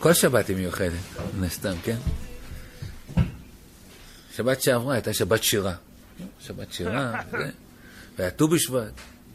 כל שבת היא מיוחדת, נסתם, כן? שבת שעברה הייתה שבת שירה. שבת שירה, והיה ט"ו בשבט.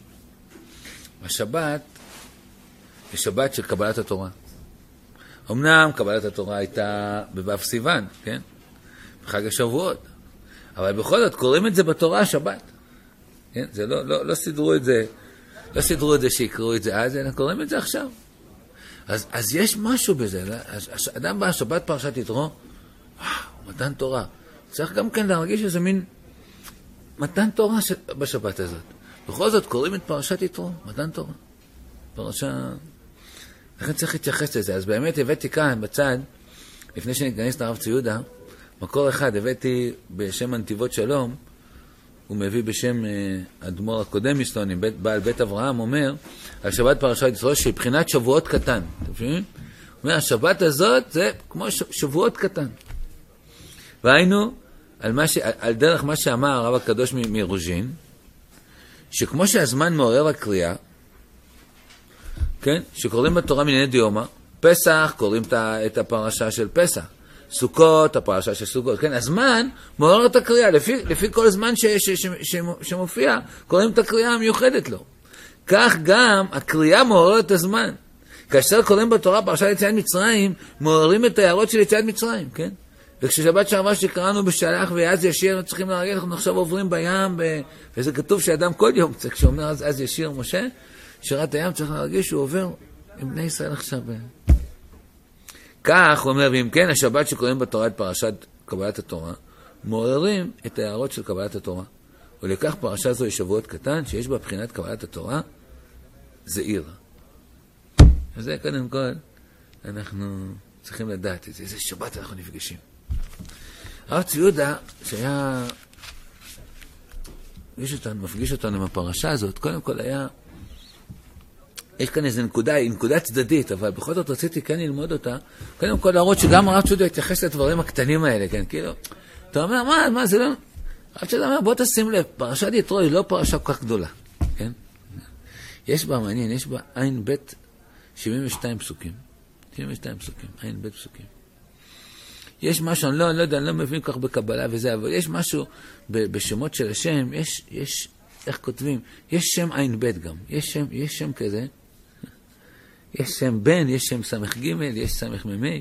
השבת היא שבת של קבלת התורה. אמנם קבלת התורה הייתה בו' סיוון, כן? בחג השבועות. אבל בכל זאת קוראים את זה בתורה שבת. כן? זה לא סידרו את זה, לא סידרו את זה שיקראו את זה אז, אלא קוראים את זה עכשיו. אז יש משהו בזה. אדם בא שבת פרשת יתרו, מתן תורה. צריך גם כן להרגיש איזה מין מתן תורה בשבת הזאת. בכל זאת קוראים את פרשת יתרו, מתן תורה. פרשה... לכן צריך להתייחס לזה. אז באמת הבאתי כאן בצד, לפני שניכנס לרב צבי יהודה, מקור אחד הבאתי בשם הנתיבות שלום, הוא מביא בשם אדמו"ר הקודם מסלונים, בעל בית אברהם, אומר על שבת פרשת יתרו שבחינת שבועות קטן. אתם מבינים? הוא אומר, השבת הזאת זה כמו שבועות קטן. והיינו על דרך מה שאמר הרב הקדוש מרוז'ין, שכמו שהזמן מעורר הקריאה, כן? שקוראים בתורה מענייני דיומא, פסח קוראים את הפרשה של פסח, סוכות, הפרשה של סוכות, כן? הזמן מעורר את הקריאה, לפי כל זמן שמופיע, קוראים את הקריאה המיוחדת לו. כך גם הקריאה מעוררת את הזמן. כאשר קוראים בתורה פרשת יציאת מצרים, מעוררים את ההערות של יציאת מצרים, כן? וכששבת שעברה שקראנו בשלח ויעז ישיר, צריכים להרגיש, אנחנו עכשיו עוברים בים, וזה כתוב שאדם כל יום, כשאומר אז ישיר משה, שירת הים צריך להרגיש שהוא עובר עם בני ישראל עכשיו. כך הוא אומר, ואם כן, השבת שקוראים בתורה את פרשת קבלת התורה, מעוררים את ההערות של קבלת התורה. ולכך פרשה זו היא שבועות קטן, שיש בה בחינת קבלת התורה, זעיר. וזה קודם כל, אנחנו צריכים לדעת את זה, איזה שבת אנחנו נפגשים. הרב צבי יהודה, שהיה מפגיש אותנו עם הפרשה הזאת, קודם כל היה, יש כאן איזו נקודה צדדית, אבל בכל זאת רציתי כן ללמוד אותה, קודם כל להראות שגם הרב צבי יהודה התייחס לדברים הקטנים האלה, כן, כאילו, אתה אומר, מה, זה לא... הרב צבי יהודה אומר, בוא תשים לב, פרשת יתרו היא לא פרשה כל כך גדולה, כן? יש בה מעניין, יש בה עין בית 72 פסוקים, 72 פסוקים, עין בית פסוקים. יש משהו, אני לא יודע, אני לא מבין כך בקבלה וזה, אבל יש משהו בשמות של השם, יש, איך כותבים? יש שם עין בית גם, יש שם כזה, יש שם בן, יש שם סמך ג', יש סמך ממי,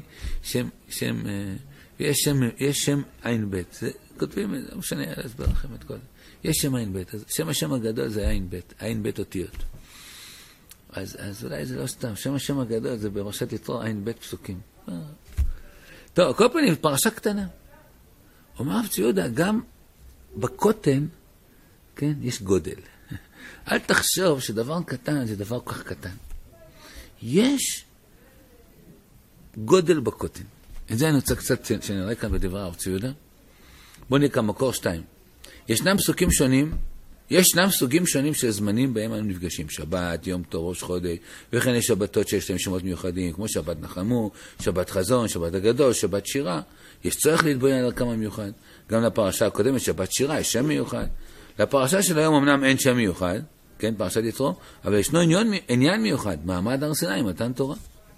יש שם עין בית. זה, כותבים, לא משנה, אני אסבר לכם את כל זה. יש שם עין בית, אז השם הגדול זה עין בית אותיות. אז אולי זה לא סתם, השם הגדול זה בפרשת יתרו עין בית פסוקים. טוב, כל פעמים פרשה קטנה. אומר הרב צבי יהודה, גם בקוטן, כן, יש גודל. אל תחשוב שדבר קטן זה דבר כל כך קטן. יש גודל בקוטן. את זה אני רוצה קצת שנראה כאן בדבר הרב צבי יהודה. בואו נראה כאן מקור 2. ישנם סוגים שונים של זמנים בהם אנו נפגשים. שבת, יום טוב, ראש חודש, וכן יש שבתות שיש להם שמות מיוחדים, כמו שבת נחמו, שבת חזון, שבת הגדול, שבת שירה. יש צורך להתבונן על ערכם המיוחד. גם לפרשה הקודמת, שבת שירה, יש שם מיוחד. לפרשה של היום אמנם אין שם מיוחד, כן, פרשת יתרו, אבל ישנו עניין מיוחד, מעמד הר סיני, מתן תורה.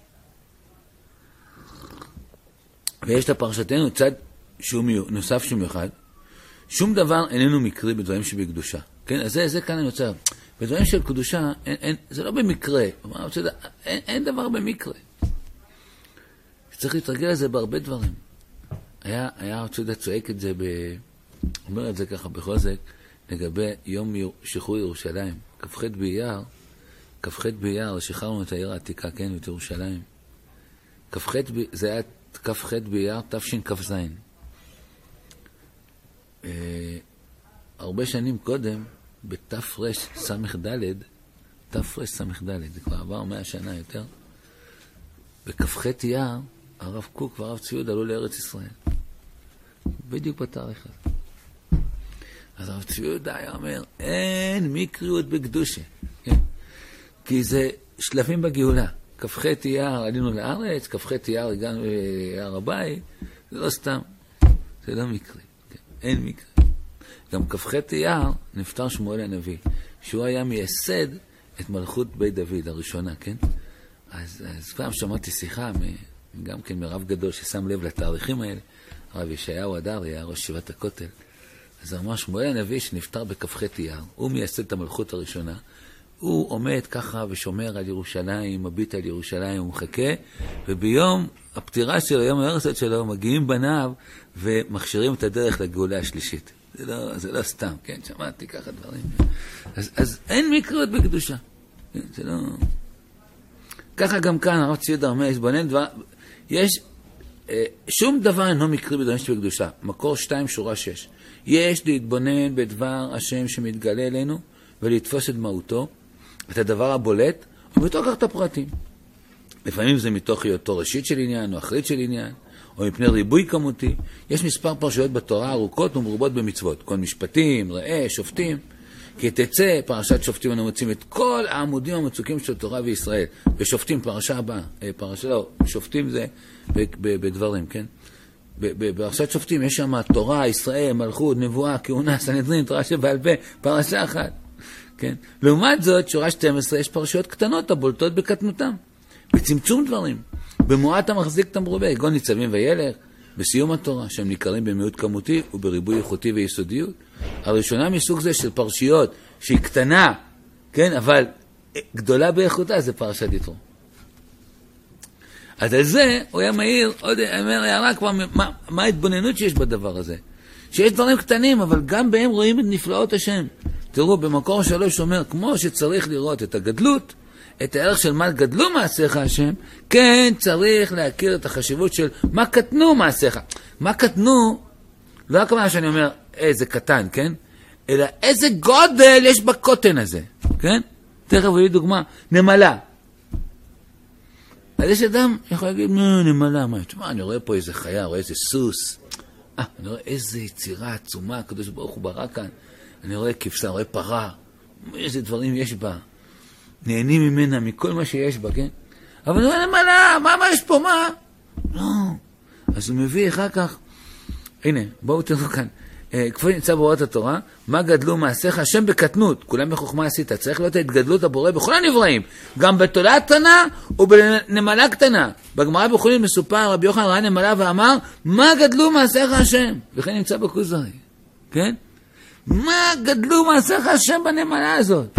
ויש לפרשתנו צד נוסף שהוא מיוחד, שום דבר איננו מקרי בדברים שבקדושה. כן, אז זה כאן אני רוצה. בדברים של קדושה, זה לא במקרה. אין דבר במקרה. צריך להתרגל לזה בהרבה דברים. היה צועק את זה, אומר את זה ככה בחוזק, לגבי יום שחרור ירושלים. כ"ח באייר, שחררנו את העיר העתיקה, כן, את ירושלים. זה היה כ"ח באייר, תשכ"ז. הרבה שנים קודם, בתרס"ד, זה כבר עבר 100 שנה יותר, בכ"ח אייר, הרב קוק והרב צבי יהודה עלו לארץ ישראל. בדיוק בתאריך הזה. אז הרב צבי יהודה היה אומר, אין מקריות בקדושה. כן? כי זה שלבים בגאולה. כ"ח אייר עלינו לארץ, כ"ח אייר הגענו להר הבית, זה לא סתם, זה לא מקרי. כן? אין מקרי. גם כ"ח אייר נפטר שמואל הנביא, שהוא היה מייסד את מלכות בית דוד הראשונה, כן? אז פעם שמעתי שיחה גם כן מרב גדול ששם לב לתאריכים האלה, הרב ישעיהו הדרי היה ראש ישיבת הכותל, אז אמר שמואל הנביא שנפטר בכ"ח אייר, הוא מייסד את המלכות הראשונה, הוא עומד ככה ושומר על ירושלים, מביט על ירושלים, הוא מחכה, וביום הפטירה שלו, יום ההרסת שלו, מגיעים בניו ומכשירים את הדרך לגאולה השלישית. זה לא סתם, כן, שמעתי ככה דברים. אז אין מקריות בקדושה. כן, זה לא... ככה גם כאן, הרב צבי דרמי, יש שום דבר אינו מקרי בדברים שבקדושה. מקור 2, שורה 6. יש להתבונן בדבר השם שמתגלה אלינו, ולתפוס את מהותו, את הדבר הבולט, ומתוך כך את הפרטים. לפעמים זה מתוך היותו ראשית של עניין, או אחרית של עניין, או מפני ריבוי כמותי. יש מספר פרשיות בתורה ארוכות ומרובות במצוות, כל משפטים, ראה, שופטים. כי תצא פרשת שופטים, אנו מוצאים את כל העמודים המצוקים של תורה וישראל. ושופטים, פרשה הבאה, שופטים זה בדברים, כן? בפרשת שופטים יש שם תורה, ישראל, מלכות, נבואה, כהונה, סנהדרין, תורה שבעל פה, פרשה אחת. כן? לעומת זאת, שורה 12, יש פרשיות קטנות הבולטות בקטנותם, בצמצום דברים, במועט המחזיק תמרובה, גון ניצבים וילך, בסיום התורה, שהם ניכרים במיעוט כמותי ובריבוי איכותי ויסודיות. הראשונה מסוג זה של פרשיות שהיא קטנה, כן? אבל גדולה באיכותה, זה פרשת יתרו. אז על זה הוא היה מהיר, עוד אומר הערה כבר, מה ההתבוננות שיש בדבר הזה? שיש דברים קטנים, אבל גם בהם רואים את נפלאות השם. תראו, במקור 3 אומר, כמו שצריך לראות את הגדלות, את הערך של מה גדלו מעשיך השם, כן צריך להכיר את החשיבות של מה קטנו מעשיך. מה קטנו, לא הכוונה שאני אומר, זה קטן, כן? אלא איזה גודל יש בקוטן הזה, כן? תכף הוא יהיה דוגמה, נמלה. אז יש אדם יכול להגיד, נמלה, מה? תשמע, אני רואה פה איזה חיה, רואה איזה סוס. אני רואה איזה יצירה עצומה, הקדוש ברוך הוא ברא כאן. אני רואה כבשה, רואה פרה. איזה דברים יש בה. נהנים ממנה, מכל מה שיש בה, כן? אבל אני רואה נמלה, מה יש פה, מה? לא. אז הוא מביא אחר כך, הנה, בואו תראו כאן. כפי נמצא בהוראת התורה, מה גדלו מעשיך השם בקטנות, כולם בחוכמה עשית, צריך להיות ההתגדלות הבורא בכל הנבראים, גם בתולעה קטנה ובנמלה קטנה. בגמרא בחולין מסופר, רבי יוחנן ראה נמלה ואמר, מה גדלו מעשיך השם? וכן נמצא בכוזרי, כן? מה גדלו מעשיך השם בנמלה הזאת?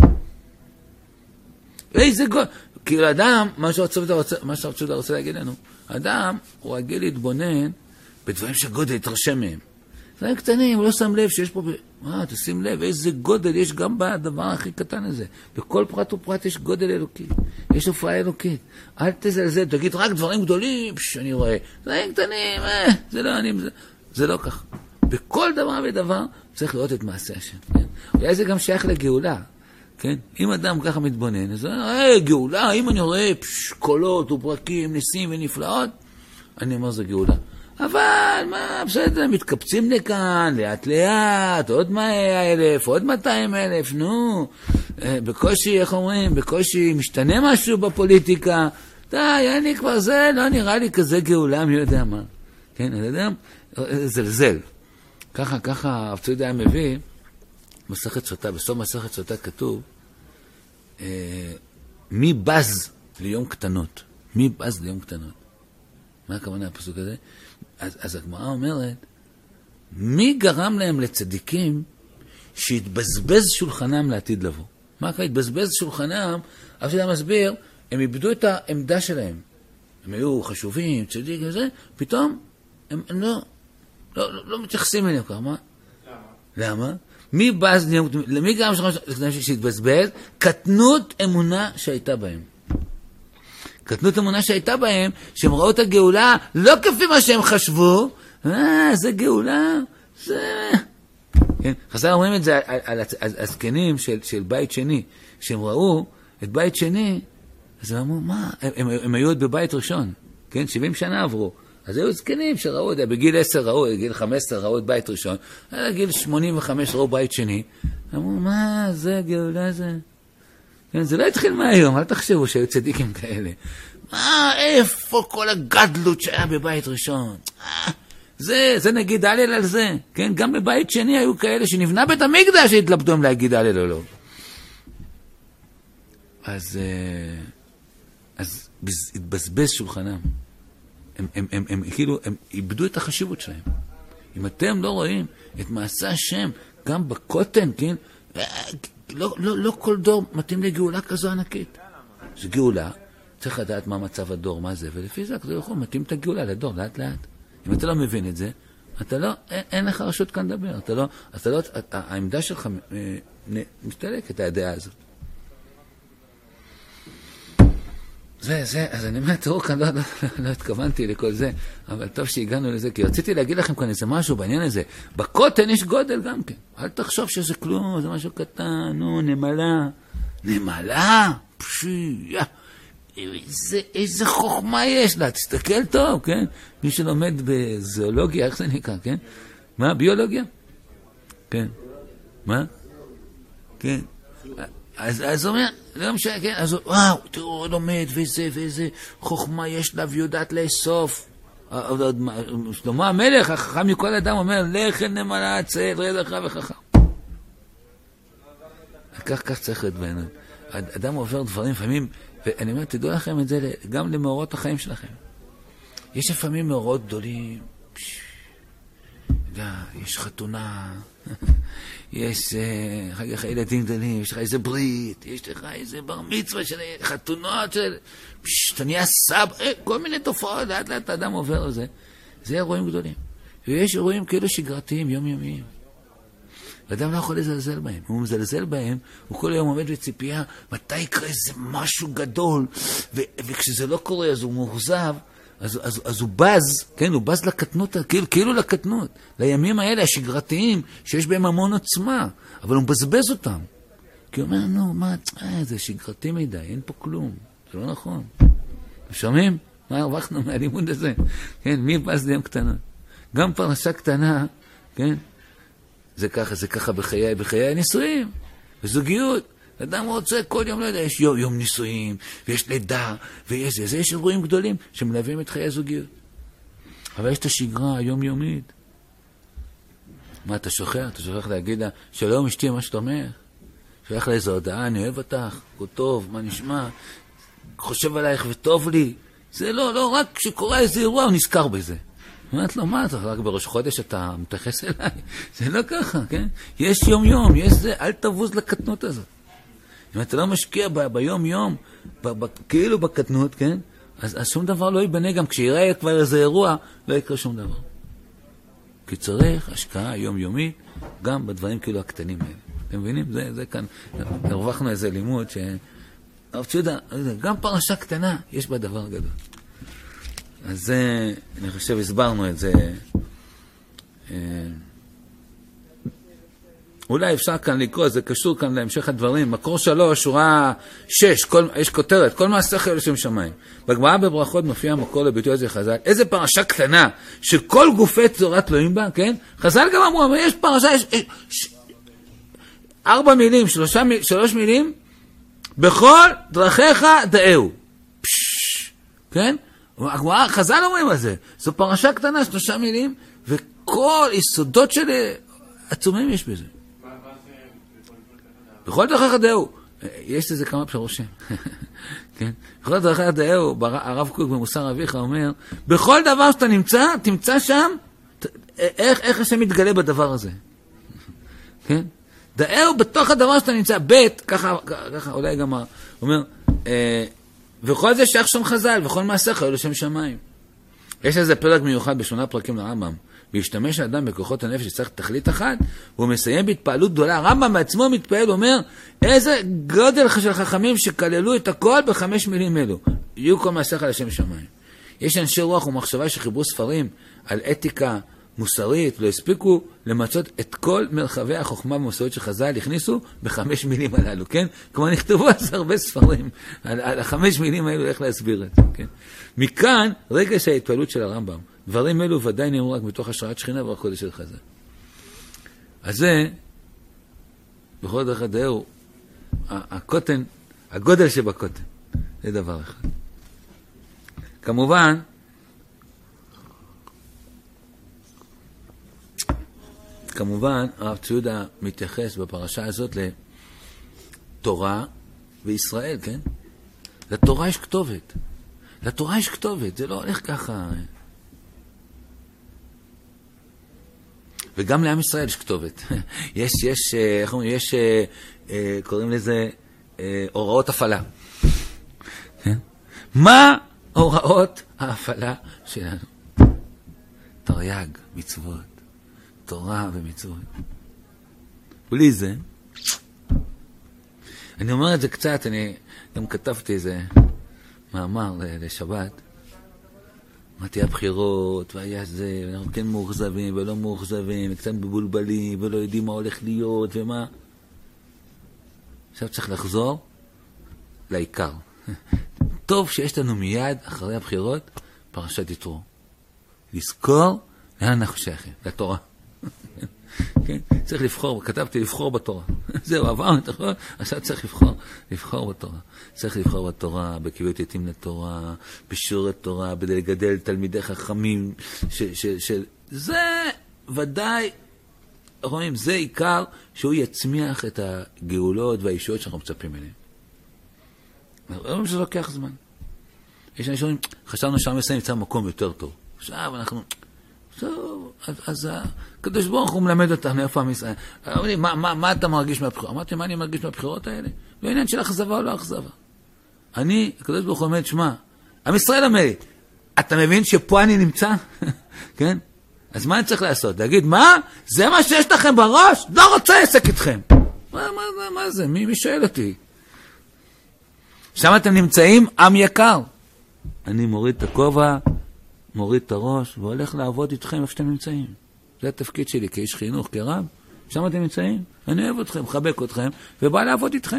איזה גודל, כאילו אדם, מה שהרצות רוצה להגיד לנו, אדם הוא רגיל להתבונן בדברים שגודל יתרשם מהם. דברים קטנים, הוא לא שם לב שיש פה... תשים לב, איזה גודל יש גם בדבר הכי קטן הזה. בכל פרט ופרט יש גודל אלוקי. יש הופעה אלוקית. אל תזלזל, תגיד רק דברים גדולים, אני רואה. דברים קטנים, זה לא כך. בכל דבר ודבר צריך לראות את מעשה השם. כן? אולי זה גם שייך לגאולה. כן? אם אדם ככה מתבונן, אז גאולה, אם אני רואה קולות ופרקים, ניסים ונפלאות, אני אומר זה גאולה. אבל מה, בסדר, מתקפצים לכאן, לאט לאט, עוד 100,000, עוד 200,000, נו, בקושי, איך אומרים, בקושי משתנה משהו בפוליטיקה, די, אני כבר זה, לא נראה לי כזה גאולה, מי יודע מה. כן, אני יודע, זלזל. ככה, הרב צבי היה מביא, מסכת סוטה, בסוף מסכת סוטה כתוב, מי בז ליום קטנות? מי בז ליום קטנות? מה הכוונה הפסוק הזה? אז הגמרא אומרת, מי גרם להם לצדיקים שהתבזבז שולחנם לעתיד לבוא? מה ככה? התבזבז שולחנם, אף שאתה מסביר, הם איבדו את העמדה שלהם. הם היו חשובים, צדיקים וזה, פתאום הם לא מתייחסים אליהם כבר, מה? למה? מי בז, למי גרם שהתבזבז? קטנות אמונה שהייתה בהם. קטנות אמונה שהייתה בהם, שהם ראו את הגאולה, לא כפי מה שהם חשבו, זה גאולה, זה... כן? חז"ל אומרים את זה על הזקנים של בית שני, שהם ראו את בית שני, אז הם אמרו, מה? הם היו עוד בבית ראשון, כן? 70 שנה עברו, אז היו זקנים שראו את זה, בגיל 10 ראו, בגיל 15 ראו את בית ראשון, בגיל 85 ראו בית שני, אמרו, מה? זה גאולה זה... זה לא התחיל מהיום, אל תחשבו שהיו צדיקים כאלה. איפה כל הגדלות שהיה בבית ראשון? זה נגיד הלל על זה. כן? גם בבית שני היו כאלה שנבנה בית המקדש שהתלבטו אם להגיד הלל או לא. אז התבזבז שולחנם. הם כאילו, הם איבדו את החשיבות שלהם. אם אתם לא רואים את מעשה השם, גם בקוטן, כן? לא כל דור מתאים לגאולה כזו ענקית. זו גאולה, צריך לדעת מה מצב הדור, מה זה, ולפי זה אתה יכול מתאים את הגאולה לדור, לאט לאט. אם אתה לא מבין את זה, אתה לא, אין לך רשות כאן לדבר, אתה לא, העמדה שלך משתלקת, הדעה הזאת. אז אני אומר, תראו כאן, לא התכוונתי לכל זה, אבל טוב שהגענו לזה, כי רציתי להגיד לכם כאן איזה משהו בעניין הזה. בקוטן יש גודל גם כן. אל תחשוב שזה כלום, זה משהו קטן, נו, נמלה. נמלה? איזה חוכמה יש לה, תסתכל טוב, כן? מי שלומד בזואולוגיה, איך זה נקרא, כן? מה, ביולוגיה? כן. מה? כן. אז הוא אומר, לא משנה, כן, אז הוא, וואו, תראו, הוא לומד, ואיזה חוכמה יש לה, ויודעת לאסוף. שלמה המלך, החכם מכל אדם, אומר, לך אל נמלה, צא, רד לך וחכם. כך צריך להיות בעיניים. אדם עובר דברים לפעמים, ואני אומר, תדעו לכם את זה גם למאורות החיים שלכם. יש לפעמים מאורות גדולים, יש חתונה, יש אחר כך ילדים גדולים, יש לך איזה ברית, יש לך איזה בר מצווה של חתונות של אתה נהיה סבא, כל מיני תופעות, לאט לאט האדם עובר על זה. זה אירועים גדולים. ויש אירועים כאילו שגרתיים, יומיומיים. ואדם לא יכול לזלזל בהם. הוא מזלזל בהם, הוא כל היום עומד בציפייה, מתי יקרה איזה משהו גדול, וכשזה לא קורה אז הוא מאוכזב, אז הוא בז, כן, הוא בז לקטנות, כאילו לקטנות, לימים האלה השגרתיים, שיש בהם המון עוצמה, אבל הוא מבזבז אותם. כי הוא אומר, נו, מה, זה שגרתי מדי, אין פה כלום, זה לא נכון. שומעים? מה הרווחנו מהלימוד הזה? כן, מי בז להם קטנות? גם פרשה קטנה, כן, זה ככה בחיי הנישואים, בזוגיות. אדם רוצה כל יום, לא יודע, יש יום נישואים, ויש לידה, ויש זה, יש אירועים גדולים שמלווים את חיי הזוגיות. אבל יש את השגרה היומיומית. מה, אתה שוכח? אתה שוכח להגיד לה, שלום אשתי, מה שאתה אומר? שולח לה איזו הודעה, אני אוהב אותך, הוא טוב, מה נשמע? חושב עלייך וטוב לי. זה לא רק כשקורה איזה אירוע, הוא נזכר בזה. אומרת לו, מה, אתה רק בראש חודש אתה מתייחס אליי? זה לא ככה, כן? יש יום, יש זה, אל תבוז לקטנות הזאת. אם אתה לא משקיע ביום, כאילו בקטנות, כן? אז שום דבר לא ייבנה, גם כשיראה כבר איזה אירוע, לא יקרה שום דבר. כי צריך השקעה יומיומית, גם בדברים כאילו הקטנים האלה. אתם מבינים? זה כאן, הרווחנו איזה לימוד הרב ציודה, גם פרשה קטנה, יש בה דבר גדול. אז זה, אני חושב, הסברנו את זה. אולי אפשר כאן לקרוא, זה קשור כאן להמשך הדברים. מקור 3, שורה 6, יש כותרת, כל מעשה חי לשם שמיים. בגמרא בברכות מופיע מקור לביטוי הזה חז"ל. איזה פרשה קטנה, שכל גופי צורת תלויים בה, כן? חז"ל גם אמרו, אבל יש פרשה, יש 4 מילים, 3 מילים, בכל דרכיך דאהו. כן? חז"ל אומרים על זה. זו פרשה קטנה, 3 מילים, וכל יסודות של עצומים יש בזה. בכל דרכיך דאהו. יש לזה כמה פירושים. כן? בכל דרכיך דאהו, הרב קוק במוסר אביך אומר, בכל דבר שאתה תמצא שם, איך השם מתגלה בדבר הזה. כן? דאהו בתוך הדבר שאתה נמצא, ככה אולי גם אומר, וכל זה שייך שם חז"ל, וכל מעשה חי לשם שמיים. יש לזה פרק מיוחד ב8 פרקים לרמב"ם. בהשתמש האדם בכוחות הנפש שצריך תכלית אחת, הוא מסיים בהתפעלות גדולה. הרמב"ם בעצמו מתפעל, אומר, איזה גודל של חכמים שכללו את הכל ב5 מילים אלו. יהיו כל מעשה חי לשם שמיים. יש אנשי רוח ומחשבה שחיברו ספרים על אתיקה מוסרית, לא הספיקו למצות את כל מרחבי החוכמה והמוסרית שחז"ל הכניסו ב5 מילים הללו, כן? כלומר, נכתבו אז הרבה ספרים על 5 מילים האלו, איך להסביר את זה, כן? מכאן, רגש ההתפעלות של הרמב"ם. דברים אלו ודאי נאמרו רק מתוך השראת שכינה והקודש של חז"ל. אז זה, בכל דרך הדאהו, הקוטן, הגודל שבקוטן, זה דבר אחד. כמובן, הרב ציודה מתייחס בפרשה הזאת לתורה וישראל, כן? לתורה יש כתובת. לתורה יש כתובת, זה לא הולך ככה. וגם לעם ישראל יש כתובת. איך אומרים, קוראים לזה הוראות הפעלה. מה הוראות ההפעלה שלנו? תרי"ג, מצוות, תורה ומצוות. בלי זה, אני אומר את זה קצת, אני גם כתבתי איזה מאמר לשבת, אמרתי הבחירות, והיה זה, אנחנו כן מאוכזבים ולא מאוכזבים, וקצת מבולבלים, ולא יודעים מה הולך להיות ומה. עכשיו צריך לחזור לעיקר. טוב שיש לנו מיד, אחרי הבחירות, פרשת יתרו. לזכור לאן אנחנו שייכים, לתורה. כן? צריך לבחור, כתבתי לבחור בתורה. זהו, עברנו את החוק, עכשיו צריך לבחור בתורה. צריך לבחור בתורה, בקביעות יתים לתורה, בשיעורי תורה, בלגדל תלמידי חכמים, זה ודאי, רואים, זה עיקר שהוא יצמיח את הגאולות והישועות שאנחנו מצפים אליהם. רואים שזה לוקח זמן. יש אנשים, חשבנו שעם ישראל נמצא במקום יותר טוב. עכשיו אנחנו... אז הקדוש ברוך הוא מלמד אותנו איפה עם ישראל. אמרו לי, מה אתה מרגיש מהבחירות? אמרתי, מה אני מרגיש מהבחירות האלה? לא עניין של אכזבה או לא אכזבה. הקדוש ברוך הוא אומר, שמע, עם ישראל אומר לי, אתה מבין שפה אני נמצא? כן? אז מה אני צריך לעשות? להגיד, מה? זה מה שיש לכם בראש? לא רוצה עסק איתכם. מה זה? מי שואל אותי? שם אתם נמצאים, עם יקר. אני מוריד את הכובע, מוריד את הראש, והולך לעבוד איתכם איפה שאתם נמצאים. זה התפקיד שלי כאיש חינוך, כרב. שם אתם נמצאים, אני אוהב אתכם, מחבק אתכם, ובא לעבוד איתכם.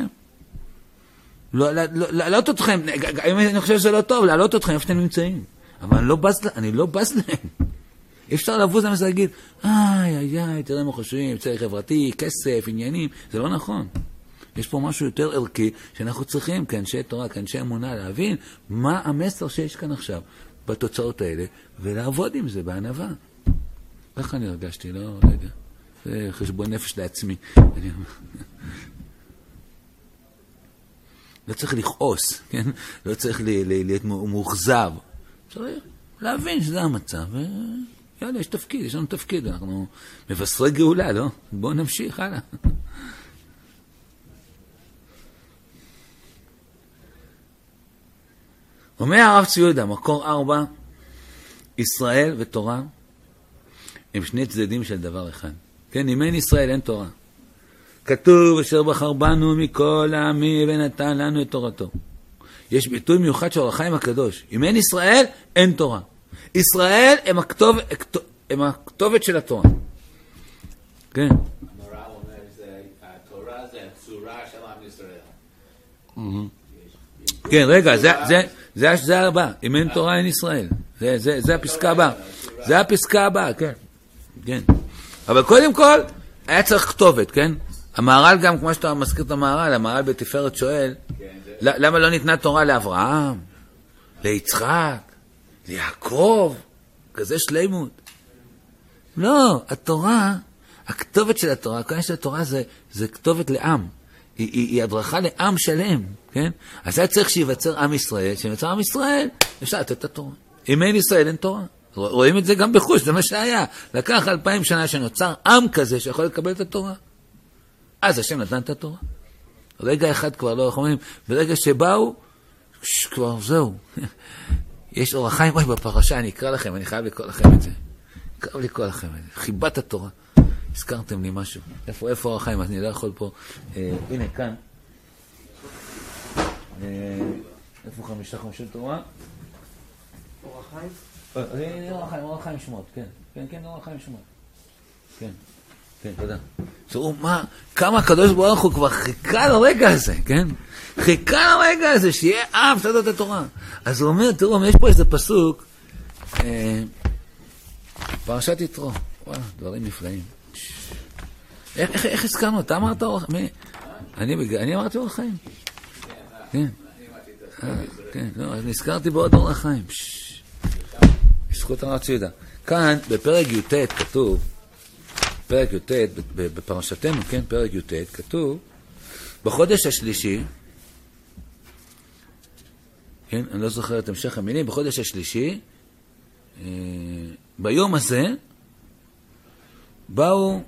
להעלות אתכם, אם אני חושב שזה לא טוב, להעלות אתכם איפה שאתם נמצאים. אבל אני לא בז להם. אי אפשר לבוז להם ולהגיד, תראה מה חושבים, צער חברתי, כסף, עניינים. זה לא נכון. יש פה משהו יותר ערכי שאנחנו צריכים כאנשי תורה, כאנשי אמונה, להבין מה המסר שיש כאן עכשיו בתוצאות האלה, ולעבוד עם זה בענווה. איך אני הרגשתי? לא יודע. זה חשבון נפש לעצמי. לא צריך לכעוס, כן? לא צריך להיות מאוכזב. צריך להבין שזה המצב. יאללה, יש תפקיד, יש לנו תפקיד. אנחנו מבשרי גאולה, לא? בואו נמשיך, הלאה. אומר הרב צבי יהודה, מקור 4, ישראל ותורה הם שני צדדים של דבר אחד. כן, אם אין ישראל אין תורה. כתוב, אשר בחר בנו מכל העמים ונתן לנו את תורתו. יש ביטוי מיוחד של אור החיים הקדוש. אם אין ישראל, אין תורה. ישראל הם הכתובת של התורה. כן. המורה אומר, התורה זה הצורה של עם ישראל. כן, רגע, זה הבא. אם אין תורה, אין ישראל. זה הפסקה הבאה. זה הפסקה הבאה, כן. כן. אבל קודם כל, היה צריך כתובת, כן? המהר"ל גם, כמו שאתה מזכיר את המהר"ל, המהר"ל בתפארת שואל, למה לא ניתנה תורה לאברהם, ליצחק, ליעקב, כזה שלמות? לא, התורה, הכתובת של התורה, הכוונה של התורה זה כתובת לעם. היא הדרכה לעם שלם, כן? אז היה צריך שיווצר עם ישראל, שיווצר עם ישראל, אפשר לתת את התורה. אם אין ישראל, אין תורה. רואים את זה גם בחוש, זה מה שהיה. לקח 2000 שנה שנוצר עם כזה שיכול לקבל את התורה. אז השם נתן את התורה. רגע אחד כבר לא יכולים, ברגע שבאו, כבר זהו. יש אור החיים, בפרשה, אני אקרא לכם, אני חייב לקרוא לכם את זה. חייב לקרוא לכם את זה. חיבת התורה. הזכרתם לי משהו. איפה אור החיים? אני לא יכול פה. הנה, כאן. איפה 5 תורה? אור החיים? אור החיים שמות, כן. כן, אור החיים שמות. כן. כן, תודה. תראו כמה הקדוש ברוך הוא כבר חיכה לרגע הזה, כן? חיכה לרגע הזה, שיהיה עם צדות התורה. אז הוא אומר, תראו, יש פה איזה פסוק, פרשת יתרו. וואלה, דברים נפלאים. איך הזכרנו? אתה אמרת אור החיים? אני אמרתי אור החיים. כן. כן, לא, אז נזכרתי בעוד אור החיים. זכות הרב צבי יהודה. כאן, בפרק י"ט כתוב, פרק י"ט, בפרשתנו, כן, פרק י"ט, כתוב, בחודש השלישי, כן, אני לא זוכר את המשך המילים, בחודש השלישי, ביום הזה, באו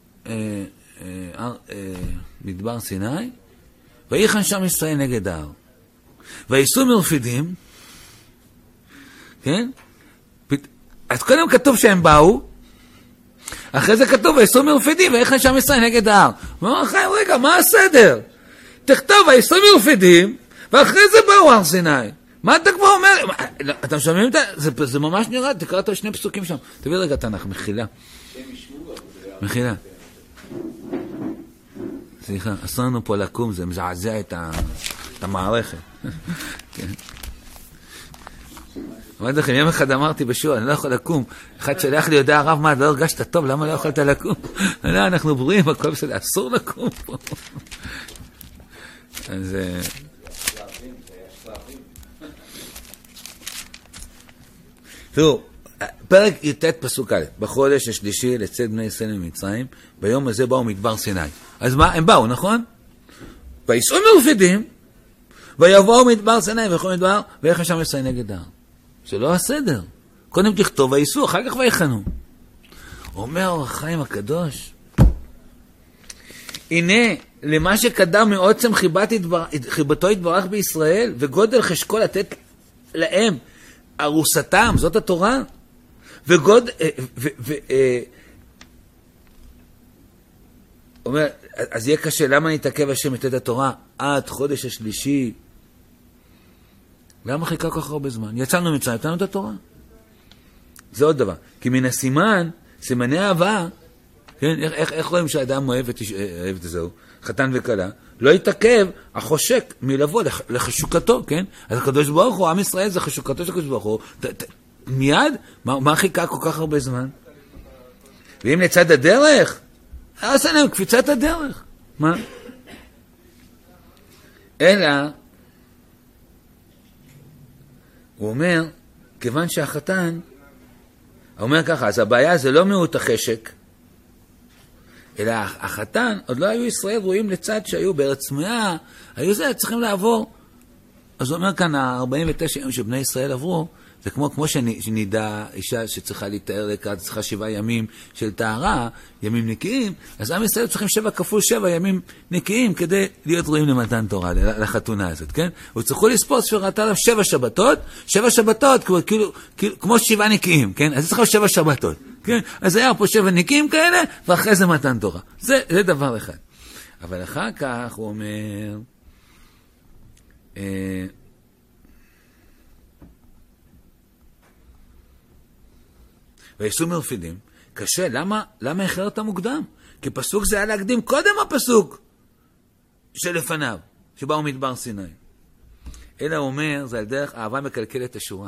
מדבר סיני, ויחן שם ישראל נגד ההר. ויסעו מרפידים, כן? אז קודם כתוב שהם באו, אחרי זה כתוב, ויסעו מרפידים, ויחן שם ישראל נגד ההר. ואומר, חיים, רגע, מה הסדר? תכתוב, ויסעו מרפידים, ואחרי זה באו הר סיני. מה אתה כבר אומר? אתם שומעים את זה? זה ממש נראה, תקרא את שני פסוקים שם. תביא רגע תנ"ך, מחילה. מחילה. סליחה, אסור לנו פה לקום, זה מזעזע את המערכת. אמרתי לכם, יום אחד אמרתי בשיעור, אני לא יכול לקום. אחד שלח לי, יודע הרב, מה, לא הרגשת טוב, למה לא יכולת לקום? לא, אנחנו בריאים, הכל בסדר, אסור לקום פה. אז... תראו, פרק י"ט פסוק א', בחודש השלישי לצאת בני ישראל ממצרים, ביום הזה באו מדבר סיני. אז מה? הם באו, נכון? ויסעו מרפידים, ויבואו מדבר סיני, ויחנו מדבר, ויחן שם ישראל נגד ההר. זה לא הסדר. קודם תכתוב ויסעו, אחר כך ויחנו. אומר אור החיים הקדוש, הנה, למה שקדם מעוצם חיבתו יתברך בישראל, וגודל חשקו לתת להם, ארוסתם, זאת התורה. אומר, אז יהיה קשה, למה נתעכב השם את התורה עד חודש השלישי? למה חיכה כל כך הרבה זמן? יצאנו מצרים, נתנו את התורה. זה עוד דבר. כי מן הסימן, סימני אהבה, כן? איך רואים שהאדם אוהב את זהו? חתן וכלה, לא יתעכב החושק מלבוא לחשוקתו, כן? אז הקדוש ברוך הוא, עם ישראל זה חשוקתו של הקדוש ברוך הוא, מיד, מה חיכה כל כך הרבה זמן? ואם לצד הדרך, עשה להם קפיצת הדרך. מה? אלא, הוא אומר, כיוון שהחתן, הוא אומר ככה, אז הבעיה זה לא מיעוט החשק, אלא החתן, עוד לא היו ישראל רואים לצד שהיו בארץ טמאה, היו זה, צריכים לעבור. אז הוא אומר כאן, 49 יום שבני ישראל עברו, זה כמו שנדע אישה שצריכה להתאר לקראת, צריכה 7 ימים של טהרה, ימים נקיים, אז עם ישראל צריכים 7 כפול 7 ימים נקיים כדי להיות רואים למתן תורה, לחתונה הזאת, כן? וצריכו לספור שראתה עליו 7 שבתות, 7 שבתות כמו 7 נקיים, כן? אז צריכה 7 שבתות, כן? אז היה פה 7 נקיים כאלה, ואחרי זה מתן תורה. זה דבר אחד. אבל אחר כך הוא אומר, ויסעו מרפידים, קשה, למה החרת מוקדם? כי פסוק זה היה להקדים קודם הפסוק שלפניו, שבאו מדבר סיני. אלא הוא אומר, זה על דרך אהבה מקלקלת השורה.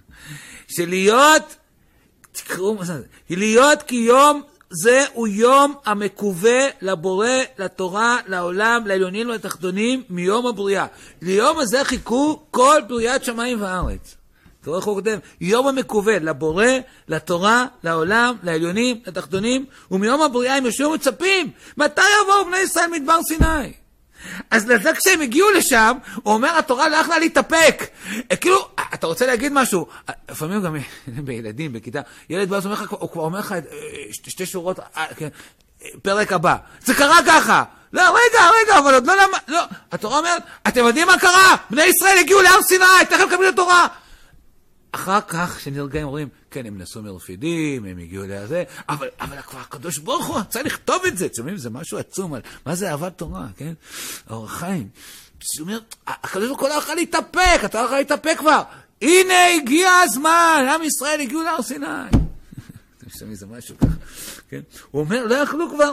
תקראו מה זה, להיות כי יום זה הוא יום המקווה לבורא, לתורה, לעולם, לעליונים ולתחתונים מיום הבריאה. ליום הזה חיכו כל בריאת שמיים וארץ. תראו איך הוא כותב, יום המקווה לבורא, לתורה, לעולם, לעליונים, לתחתונים, ומיום הבריאה הם יושבים ומצפים, מתי יבואו בני ישראל מדבר סיני? אז לזה כשהם הגיעו לשם, הוא אומר, התורה לא יכלה להתאפק. כאילו, אתה רוצה להגיד משהו, לפעמים גם בילדים, בכיתה, ילד בא, הוא כבר אומר לך 2 שורות, פרק הבא. זה קרה ככה. לא, רגע, אבל עוד לא, התורה אומרת, אתם יודעים מה קרה? בני ישראל הגיעו להר סיני, תכף קבלו לתורה. אחר כך שנרגעים אומרים, כן, הם נסעו מרפידים, הם הגיעו לזה, אבל כבר הקדוש ברוך הוא צריך לכתוב את זה. תשמעים, זה משהו עצום, מה זה אהבת תורה, כן? אור החיים. זאת אומרת, הקדוש ברוך הוא לא יכול להתאפק, אתה לא יכול להתאפק כבר. הנה הגיע הזמן, עם ישראל הגיעו להר סיני. אתם שומעים, זה משהו ככה, כן? הוא אומר, לא יכלו כבר...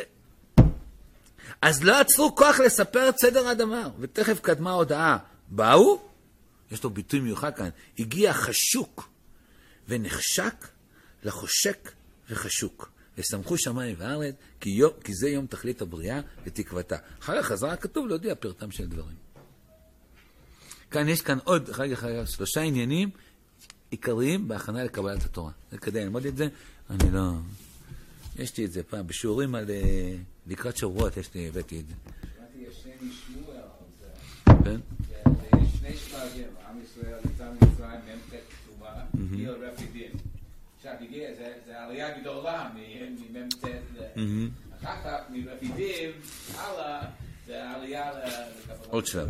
אז לא עצרו כוח לספר את סדר האדמה, ותכף קדמה הודעה. באו? יש לו ביטוי מיוחד כאן, הגיע חשוק ונחשק לחושק וחשוק. ושמחו שמיים וארץ, כי זה יום תכלית הבריאה ותקוותה. אחר כך חזרה כתוב להודיע פרטם של דברים. כאן יש כאן עוד, אחר 3 עניינים עיקריים בהכנה לקבלת התורה. זה כדי ללמוד את זה, אני לא... יש לי את זה פעם, בשיעורים על לקראת שבועות, הבאתי את זה. שמעתי ישן משמוע על זה. כן? שני עם ישראל יצא ממצרים, ממתק כתובה, הגיע רפידים. עכשיו הגיע, זה עלייה גדולה ממתק, אחר כך מרפידים, הלאה, זה עלייה לקבלת עוד שלב.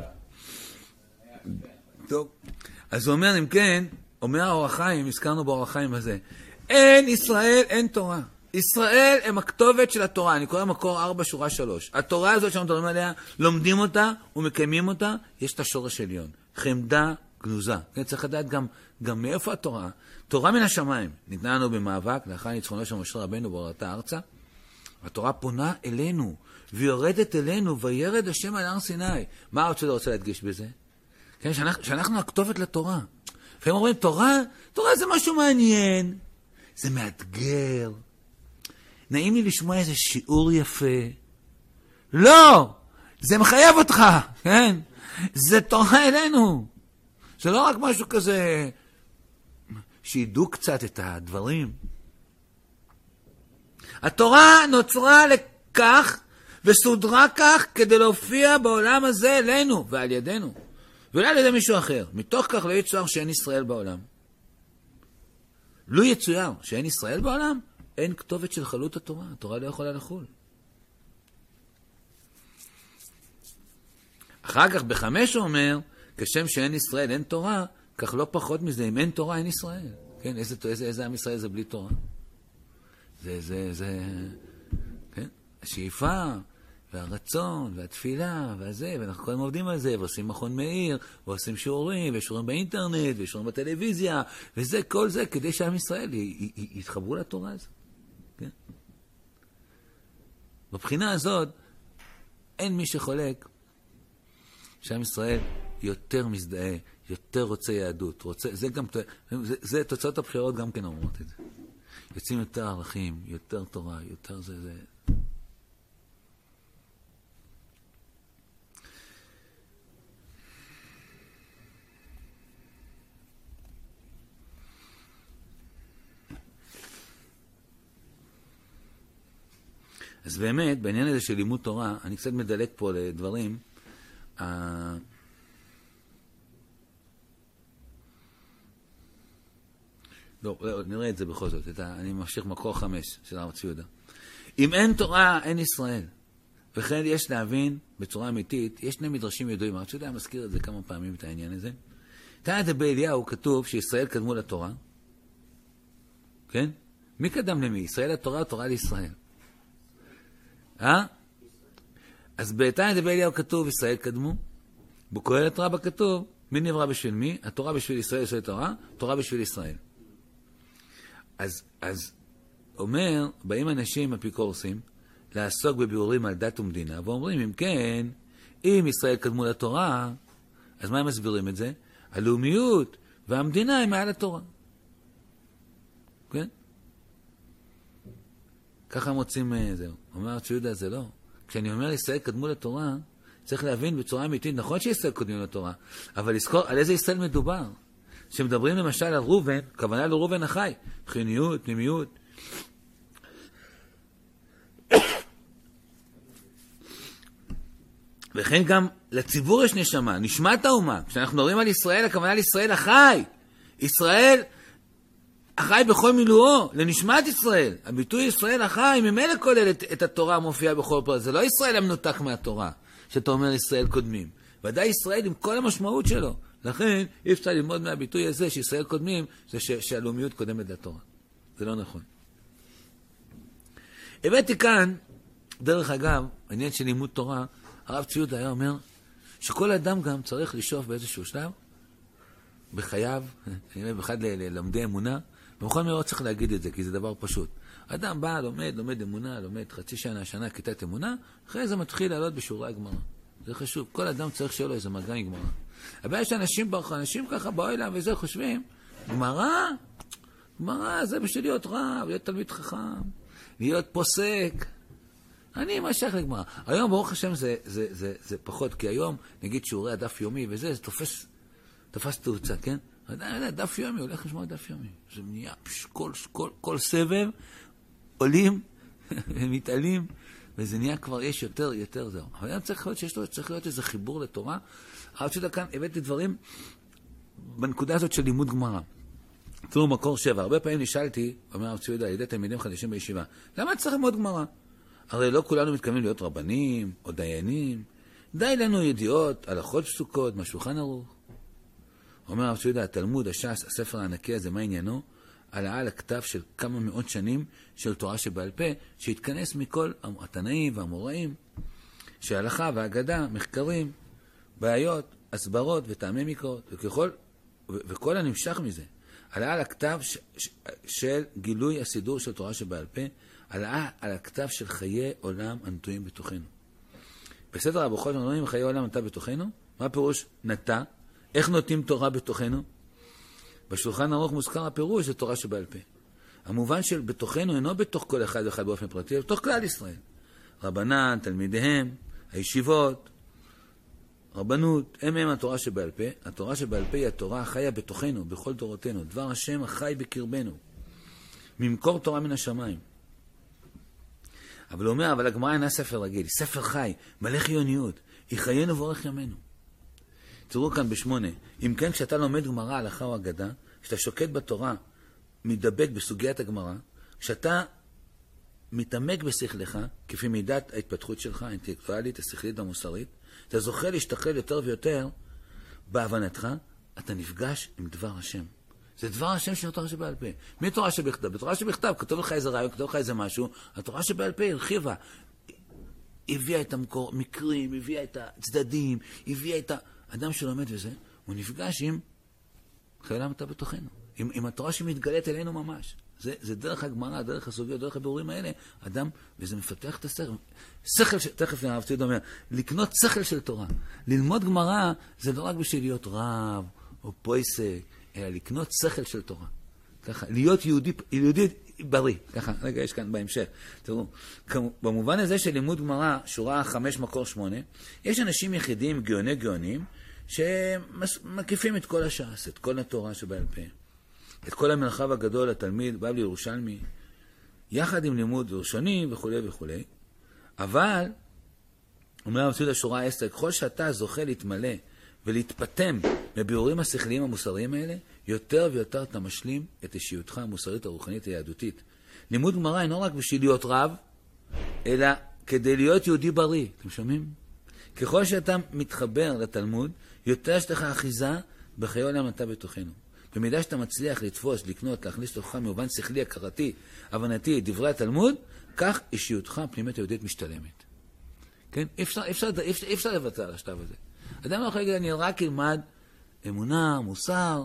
טוב, אז הוא אומר, אם כן, אומר האור החיים, הזכרנו באור החיים הזה, אין ישראל, אין תורה. ישראל הם הכתובת של התורה. אני קורא מקור 4, שורה 3. התורה הזאת שאנחנו מדברים עליה, לומדים אותה ומקיימים אותה, יש את השורש עליון. חמדה גנוזה. צריך לדעת גם מאיפה התורה. תורה מן השמיים. ניתנה לנו במאבק, לאחר ניצחונו של משה רבנו בהורתה ארצה. התורה פונה אלינו, ויורדת אלינו, וירד השם על הר סיני. מה עוד שלא רוצה להדגיש בזה? כן, שאנחנו הכתובת לתורה. והם אומרים, תורה זה משהו מעניין. זה מאתגר. נעים לי לשמוע איזה שיעור יפה. לא! זה מחייב אותך, כן? זה תורה אלינו. זה לא רק משהו כזה שידעו קצת את הדברים. התורה נוצרה לכך וסודרה כך כדי להופיע בעולם הזה אלינו ועל ידינו. ולא על ידי מישהו אחר. מתוך כך לא יצויר שאין ישראל בעולם. לא יצויר שאין ישראל בעולם, אין כתובת של חלות התורה. התורה לא יכולה לחול. אחר כך ב5 הוא אומר, כשם שאין ישראל, אין תורה, כך לא פחות מזה, אם אין תורה, אין ישראל. כן, איזה עם ישראל זה בלי תורה? זה, כן? השאיפה, והרצון, והתפילה, והזה, ואנחנו כל הזמן עובדים על זה, ועושים מכון מאיר, ועושים שיעורים, ושיעורים באינטרנט, ושיעורים בטלוויזיה, וזה, כל זה, כדי שעם ישראל יתחברו לתורה הזו. כן? בבחינה הזאת, אין מי שחולק שעם ישראל יותר מזדהה, יותר רוצה יהדות, זה תוצאות הבחירות גם כן אומרות את זה. יוצאים יותר ערכים, יותר תורה, יותר זה. אז באמת, בעניין הזה של לימוד תורה, אני קצת מדלק פה לדברים. לא, נראה את זה בכל זאת. אני ממשיך מקור 5 של הרב צבי יהודה. אם אין תורה, אין ישראל. וכן יש להבין בצורה אמיתית, יש שני מדרשים ידועים. הרב צבי יהודה מזכיר את זה כמה פעמים, את העניין הזה. תנא דבאליהו כתוב שישראל קדמו לתורה. כן? מי קדם למי? ישראל לתורה או תורה לישראל? אז בתנא דבאליהו כתוב ישראל קדמו. בקהלת רבה כתוב, מי נברא בשביל מי? התורה בשביל ישראל, בשביל תורה, תורה בשביל ישראל. אז אומר, באים אנשים אפיקורסים לעסוק בביאורים על דת ומדינה, ואומרים, אם כן, אם ישראל קדמו לתורה, אז מה הם מסבירים את זה? הלאומיות והמדינה הם מעל התורה. כן? ככה מוצאים זהו. אומר צבי יהודה, זה לא. כשאני אומר ישראל קדמו לתורה, צריך להבין בצורה אמיתית, נכון שישראל קודמים לתורה, אבל לזכור על איזה ישראל מדובר. שמדברים למשל על רובן, כוונה לרובן החי, חיוניות, פנימיות. וכן גם לציבור יש נשמה, נשמת האומה. כשאנחנו מדברים על ישראל, הכוונה לישראל החי. ישראל החי בכל מילואו, לנשמת ישראל. הביטוי ישראל החי ממילא כולל את התורה המופיעה בכל פרט. זה לא ישראל המנותק מהתורה, שאתה אומר ישראל קודמים. ודאי ישראל עם כל המשמעות שלו. לכן אי אפשר ללמוד מהביטוי הזה שישראל קודמים, זה שהלאומיות קודמת לתורה. זה לא נכון. הבאתי כאן, דרך אגב, העניין של לימוד תורה, הרב צבי יהודה היה אומר שכל אדם גם צריך לשאוף באיזשהו שלב, בחייו, אני אומר בכלל ללמדי אמונה, ובכל מאוד צריך להגיד את זה, כי זה דבר פשוט. אדם בא, לומד אמונה, לומד חצי שנה, כיתת אמונה, אחרי זה מתחיל לעלות בשיעורי הגמרא. זה חשוב. כל אדם צריך שיהיה לו איזה מגע עם גמרא. הבעיה שאנשים ככה באו אליו וזה חושבים, גמרא זה בשביל להיות רב, להיות תלמיד חכם, להיות פוסק. אני משך לגמרא. היום ברוך השם זה פחות, כי היום נגיד שיעורי הדף יומי וזה, זה תופס תאוצה, כן? דף יומי, הולך לשמוע דף יומי. זה נהיה כל סבב, עולים, מתעלים, וזה נהיה כבר יש יותר זהו. אבל צריך להיות שיש לו, צריך להיות איזה חיבור לתורה. הרב צבי יהודה כאן הבאתי דברים בנקודה הזאת של לימוד גמרא. תראו מקור 7. הרבה פעמים נשאלתי, אומר הרב צבי יהודה, על ידי תלמידים חדשים בישיבה, למה צריך ללמוד גמרא? הרי לא כולנו מתכוונים להיות רבנים או דיינים. די לנו ידיעות, הלכות פסוקות, מהשולחן ערוך. אומר הרב צבי יהודה, התלמוד, הש"ס, הספר הענקי הזה, מה עניינו? עלה על הכתב של כמה מאות שנים של תורה שבעל פה, שהתכנס מכל התנאים והמוראים, שההלכה והאגדה, מחקרים, בעיות, הסברות וטעמי מקראות, וכל הנמשך מזה. עלה על הכתב של גילוי הסידור של תורה שבעל פה, עלה על הכתב של חיי עולם הנטועים בתוכנו. בסדר הברכות אנחנו רואים חיי עולם נטע בתוכנו. מה הפירוש נטע? איך נוטעים תורה בתוכנו? בשולחן ערוך מוזכר הפירוש של תורה שבעל פה. המובן של בתוכנו אינו בתוך כל אחד ואחד באופן פרטי, אלא בתוך כלל ישראל. רבנן, תלמידיהם, הישיבות, רבנות, הם התורה שבעל פה. התורה שבעל פה היא התורה החיה בתוכנו, בכל דורותינו. דבר השם החי בקרבנו. ממקור תורה מן השמיים. אבל הוא אומר, אבל הגמרא אינה ספר רגיל, ספר חי, מלא חיוניות, היא חיינו ואורך ימינו. תראו כאן ב8, אם כן כשאתה לומד גמרא, הלכה או אגדה, כשאתה שוקט בתורה, מתדבק בסוגיית הגמרא, כשאתה מתעמק בשכלך, כפי מידת ההתפתחות שלך, האינטלקטואלית, השכלית והמוסרית, אתה זוכה להשתחרר יותר ויותר בהבנתך, אתה נפגש עם דבר השם. זה דבר השם של התורה שבעל פה. מי תורה שבכתב? בתורה שבכתב, כתוב לך איזה רעיון, כתוב לך איזה משהו, התורה שבעל פה הרחיבה. הביאה את המקור, מקרים, הביאה את הצדדים, הביאה את האדם שלומד וזה, הוא נפגש עם חיי עולם נטע בתוכנו. עם התורה שמתגלית אלינו ממש. זה דרך הגמרא, דרך הסוגיות, דרך הבירורים האלה, אדם, וזה מפתח את השכל. שכל, תכף הרב צבי אומר, לקנות שכל של תורה. ללמוד גמרא זה לא רק בשביל להיות רב או פויסק, אלא לקנות שכל של תורה. ככה, להיות יהודי בריא. ככה, רגע, יש כאן בהמשך. תראו, במובן הזה של לימוד גמרא, שורה 5 מקור 8, יש אנשים יחידים, גאונים, שמקיפים את כל הש"ס, את כל התורה שבעל פה, את כל המרחב הגדול, התלמיד, בא לירושלמי, יחד עם לימוד ראשוני וכו' וכו'. אבל, אומר הרב צבי יהודה שורה 10, ככל שאתה זוכה להתמלא ולהתפתם בביאורים השכליים המוסריים האלה, יותר ויותר אתה משלים את אישיותך המוסרית הרוחנית היהדותית. לימוד גמרא אינו רק בשביל להיות רב, אלא כדי להיות יהודי בריא. אתם שומעים? ככל שאתה מתחבר לתלמוד, יותר יש לך אחיזה בחיי עולם נטע בתוכנו. במידה שאתה מצליח לתפוס, לקנות, להכניס לתוכך במובן שכלי, הכרתי, הבנתי, את דברי התלמוד, כך אישיותך הפנימית היהודית משתלמת. כן? אפשר לבצע על השלב הזה. אדם יכול להגיד, אני רק אלמד אמונה, מוסר.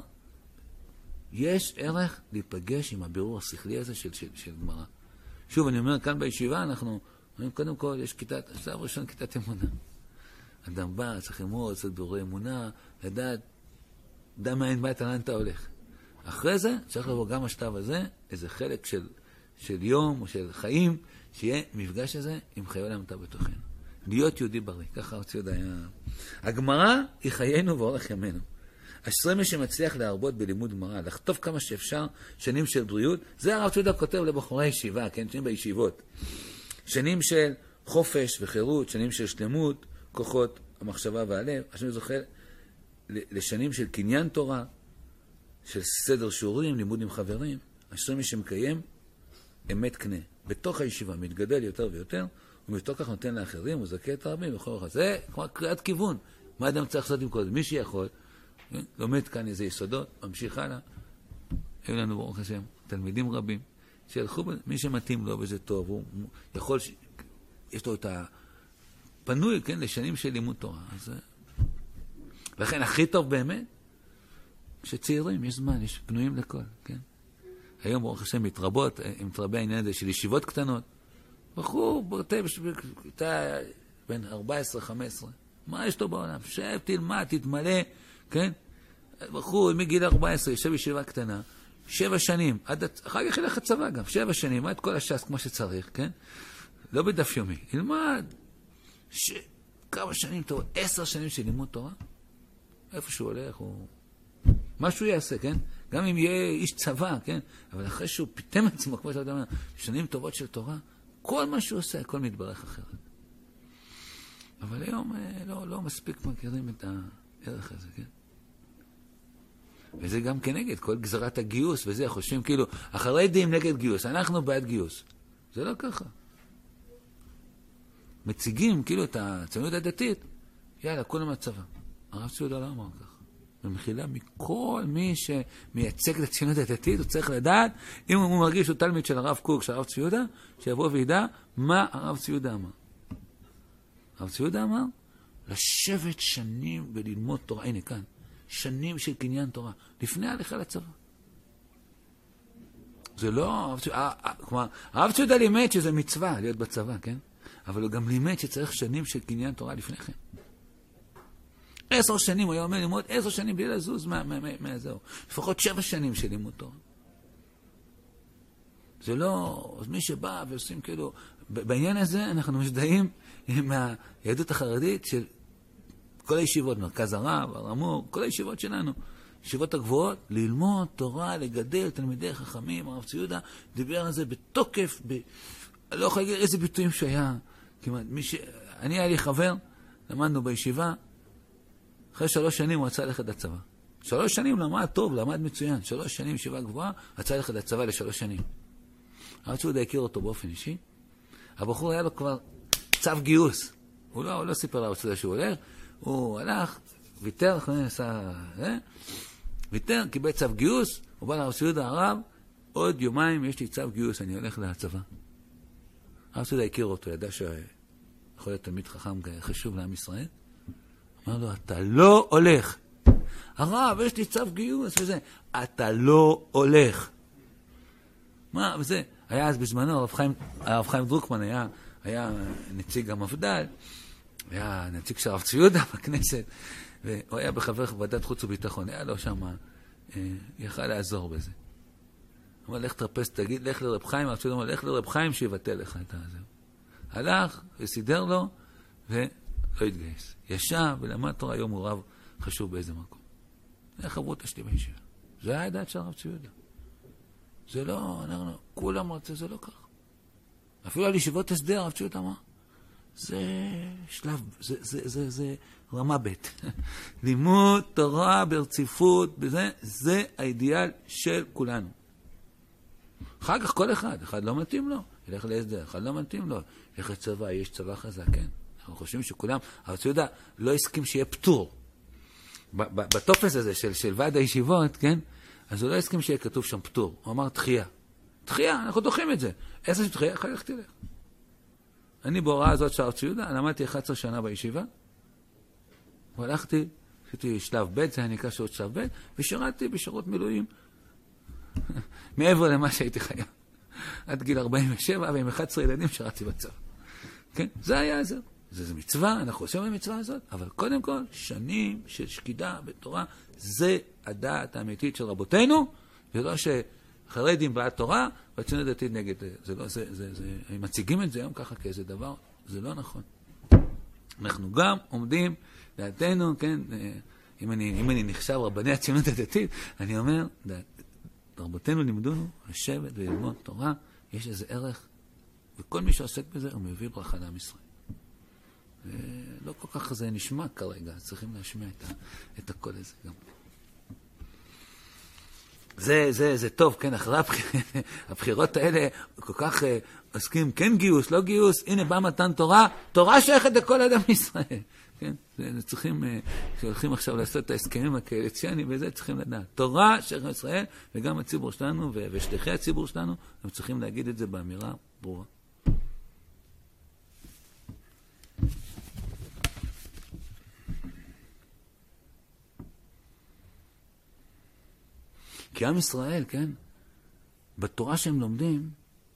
יש ערך להיפגש עם הבירור השכלי הזה של גמרא. שוב, אני אומר, כאן בישיבה אנחנו אומרים, קודם כל, יש שלב ראשון, כיתת אמונה. אדם בא, צריך ללמוד, לעשות בירורי אמונה, לדעת, דע מאין בית, לאן אתה הולך. אחרי זה, צריך לבוא גם השלב הזה, איזה חלק של יום או של חיים, שיהיה מפגש הזה עם חיי עולם נטע בתוכנו. להיות יהודי בריא, ככה הרב צבי יהודה היה. הגמרא היא חיינו ואורך ימינו. אשרי מי שמצליח להרבות בלימוד גמרא, לכתוב כמה שאפשר שנים של בריאות, זה הרב צבי יהודה כותב לבחורי ישיבה, כן, שנים בישיבות. שנים של חופש וחירות, שנים של שלמות, כוחות המחשבה והלב. השם זוכה לשנים של קניין תורה, של סדר שיעורים, לימוד עם חברים. אשרי מי שמקיים אמת קנה. בתוך הישיבה מתגדל יותר ויותר, ומתוך כך נותן לאחרים, הוא זכה את הרבים וכל אחד. זה כמו קריאת כיוון. מה אדם צריך לעשות עם כל זה? מי שיכול, לומד כאן איזה יסודות, ממשיך הלאה. היו לנו ברוך השם תלמידים רבים, שילכו, מי שמתאים לו וזה טוב, הוא יכול, יש לו את הפנוי, כן, לשנים של לימוד תורה. אז לכן הכי טוב באמת, שצעירים, יש זמן, יש פנויים לכל, כן. היום ברוך השם מתרבות, מתרבה העניין הזה של ישיבות קטנות, בחור ברטה בין 14-15, מה יש לו בעולם? שב, תלמד, תתמלא, כן? בחור מגיל 14, יושב ישיבה קטנה, 7 שנים, אחר כך ילך הצבא גם, 7 שנים, מה את כל הש"ס כמו שצריך, כן? לא בדף יומי, ילמד כמה שנים טוב, 10 שנים של לימוד תורה, איפה שהוא הולך, מה שהוא יעשה, כן? גם אם יהיה איש צבא, כן? אבל אחרי שהוא פיתם עצמו, כמו שאתה אומר, שנים טובות של תורה, כל מה שהוא עושה, הכל מתברך אחרת. אבל היום לא מספיק מכירים את הערך הזה, כן? וזה גם כנגד כל גזרת הגיוס, וזה חושבים כאילו, החרדים נגד גיוס, אנחנו בעד גיוס. זה לא ככה. מציגים כאילו את הציונות הדתית, יאללה, כולם מהצבא. הרב צבי יהודה לא אמר ככה. במחילה מכל מי שמייצג את הציונות הדתית, הוא צריך לדעת, אם הוא מרגיש שהוא תלמיד של הרב קוק, של הרב צבי יהודה, שיבוא וידע מה הרב צבי יהודה אמר. הרב צבי יהודה אמר, לשבת שנים וללמוד תורה, הנה כאן, שנים של קניין תורה, לפני ההליכה לצבא. זה לא, כלומר, הרב צבי יהודה לימד שזה מצווה להיות בצבא, כן? אבל הוא גם לימד שצריך שנים של קניין תורה לפני כן. 10 שנים, הוא היה אומר ללמוד 10 שנים בלי לזוז מהזהו. לפחות 7 שנים של לימוד תורה. זה לא, אז מי שבא ועושים כאילו, בעניין הזה אנחנו מזדהים עם היהדות החרדית של כל הישיבות, מרכז הרב, הרמור, כל הישיבות שלנו, ישיבות הגבוהות, ללמוד תורה, לגדל תלמידי חכמים, הרב צבי יהודה דיבר על זה בתוקף, לא יכול להגיד איזה ביטויים שהיה, כמעט, אני היה לי חבר, למדנו בישיבה, אחרי 3 שנים הוא רצה ללכת לצבא. 3 שנים למד טוב, למד מצוין. 3 שנים ישיבה גבוהה, רצה ללכת לצבא ל3 שנים. הרב צבי יהודה הכיר אותו באופן אישי. הבחור היה לו כבר צו גיוס. הוא לא סיפר לרב צבי יהודה שהוא הולך, הוא הלך, ויתר, ויתר, קיבל צו גיוס, הוא בא לרב צבי יהודה, הרב, עוד יומיים יש לי צו גיוס, אני הולך לצבא. הרב צבי יהודה הכיר אותו, ידע שיכול להיות תלמיד חכם חשוב לעם ישראל. אמר לו, אתה לא הולך. הרב, יש לי צו גיוס וזה. אתה לא הולך. מה, וזה, היה אז בזמנו, הרב חיים דרוקמן היה נציג המפד"ל, היה נציג של הרב צבי יהודה בכנסת, והוא היה בחבר ועדת חוץ וביטחון, היה לו שם, יכל לעזור בזה. הוא אמר, לך תרפס, תגיד, לך לרב חיים, הרב צבי יהודה אמר, לך לרב חיים שיבטל לך את זה. הלך וסידר לו, ולא התגייס. ישב ולמד תורה, היום הוא רב חשוב באיזה מקום. זה חברות שלי בישיבה. זה היה הדעת של הרב צבי יהודה. זה לא, כולם רצו, זה לא כך. אפילו על ישיבות הסדר, הרב צבי יהודה אמר, זה שלב, זה רמה ב'. לימוד תורה ברציפות, זה האידיאל של כולנו. אחר כך כל אחד לא מתאים לו, ילך להסדר, אחד לא מתאים לו, ילך לצבא, יש צבא חזק, כן. אנחנו חושבים שכולם, הרב צבי יהודה לא הסכים שיהיה פטור. בטופס הזה של ועד הישיבות, כן? אז הוא לא הסכים שיהיה כתוב שם פטור. הוא אמר דחייה. דחייה, אנחנו דוחים את זה. איזה דחייה? אחר כך תלך. אני בהוראה הזאת של הרב צבי יהודה, למדתי 11 שנה בישיבה, והלכתי, עשיתי שלב ב', זה היה נקרא שעות שלב ב', ושירתתי בשירות מילואים, מעבר למה שהייתי חייב. עד גיל 47, ועם 11 ילדים שירתתי בצבא. כן? זה היה זה. זה מצווה, אנחנו עושים במצווה הזאת, אבל קודם כל, שנים של שקידה בתורה, זה הדעת האמיתית של רבותינו, ולא שחרדים בעד תורה, והציונות הדתית נגד, זה לא, הם מציגים את זה היום ככה כאיזה דבר, זה לא נכון. אנחנו גם עומדים, דעתנו, כן, אם אני נחשב רבני הציונות הדתית, אני אומר, רבותינו לימדונו לשבת וללמוד תורה, יש איזה ערך, וכל מי שעוסק בזה, הוא מביא ברכה לעם ישראל. לא כל כך זה נשמע כרגע, צריכים להשמיע את הקול הזה גם. זה טוב, כן, אחרי הבחירות האלה, כל כך עוסקים, כן גיוס, לא גיוס, הנה בא מתן תורה, תורה שייכת לכל אדם ישראל. כן, צריכים, כשהולכים עכשיו לעשות את ההסכמים הקואליציוניים וזה, צריכים לדעת. תורה שייכת לישראל, וגם הציבור שלנו, ושליחי הציבור שלנו, הם צריכים להגיד את זה באמירה ברורה. כי עם ישראל, כן, בתורה שהם לומדים,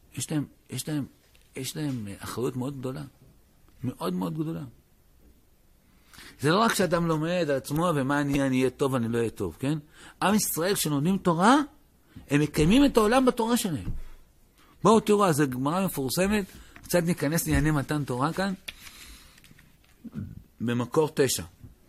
יש להם אחריות מאוד גדולה. מאוד מאוד גדולה. זה לא רק שאדם לומד על עצמו ומה אני אהיה טוב ואני לא אהיה טוב, כן? עם ישראל, כשלומדים תורה, הם מקיימים את העולם בתורה שלהם. בואו תראו, אז הגמרא מפורסמת, קצת ניכנס לענייני מתן תורה כאן, במקור 9.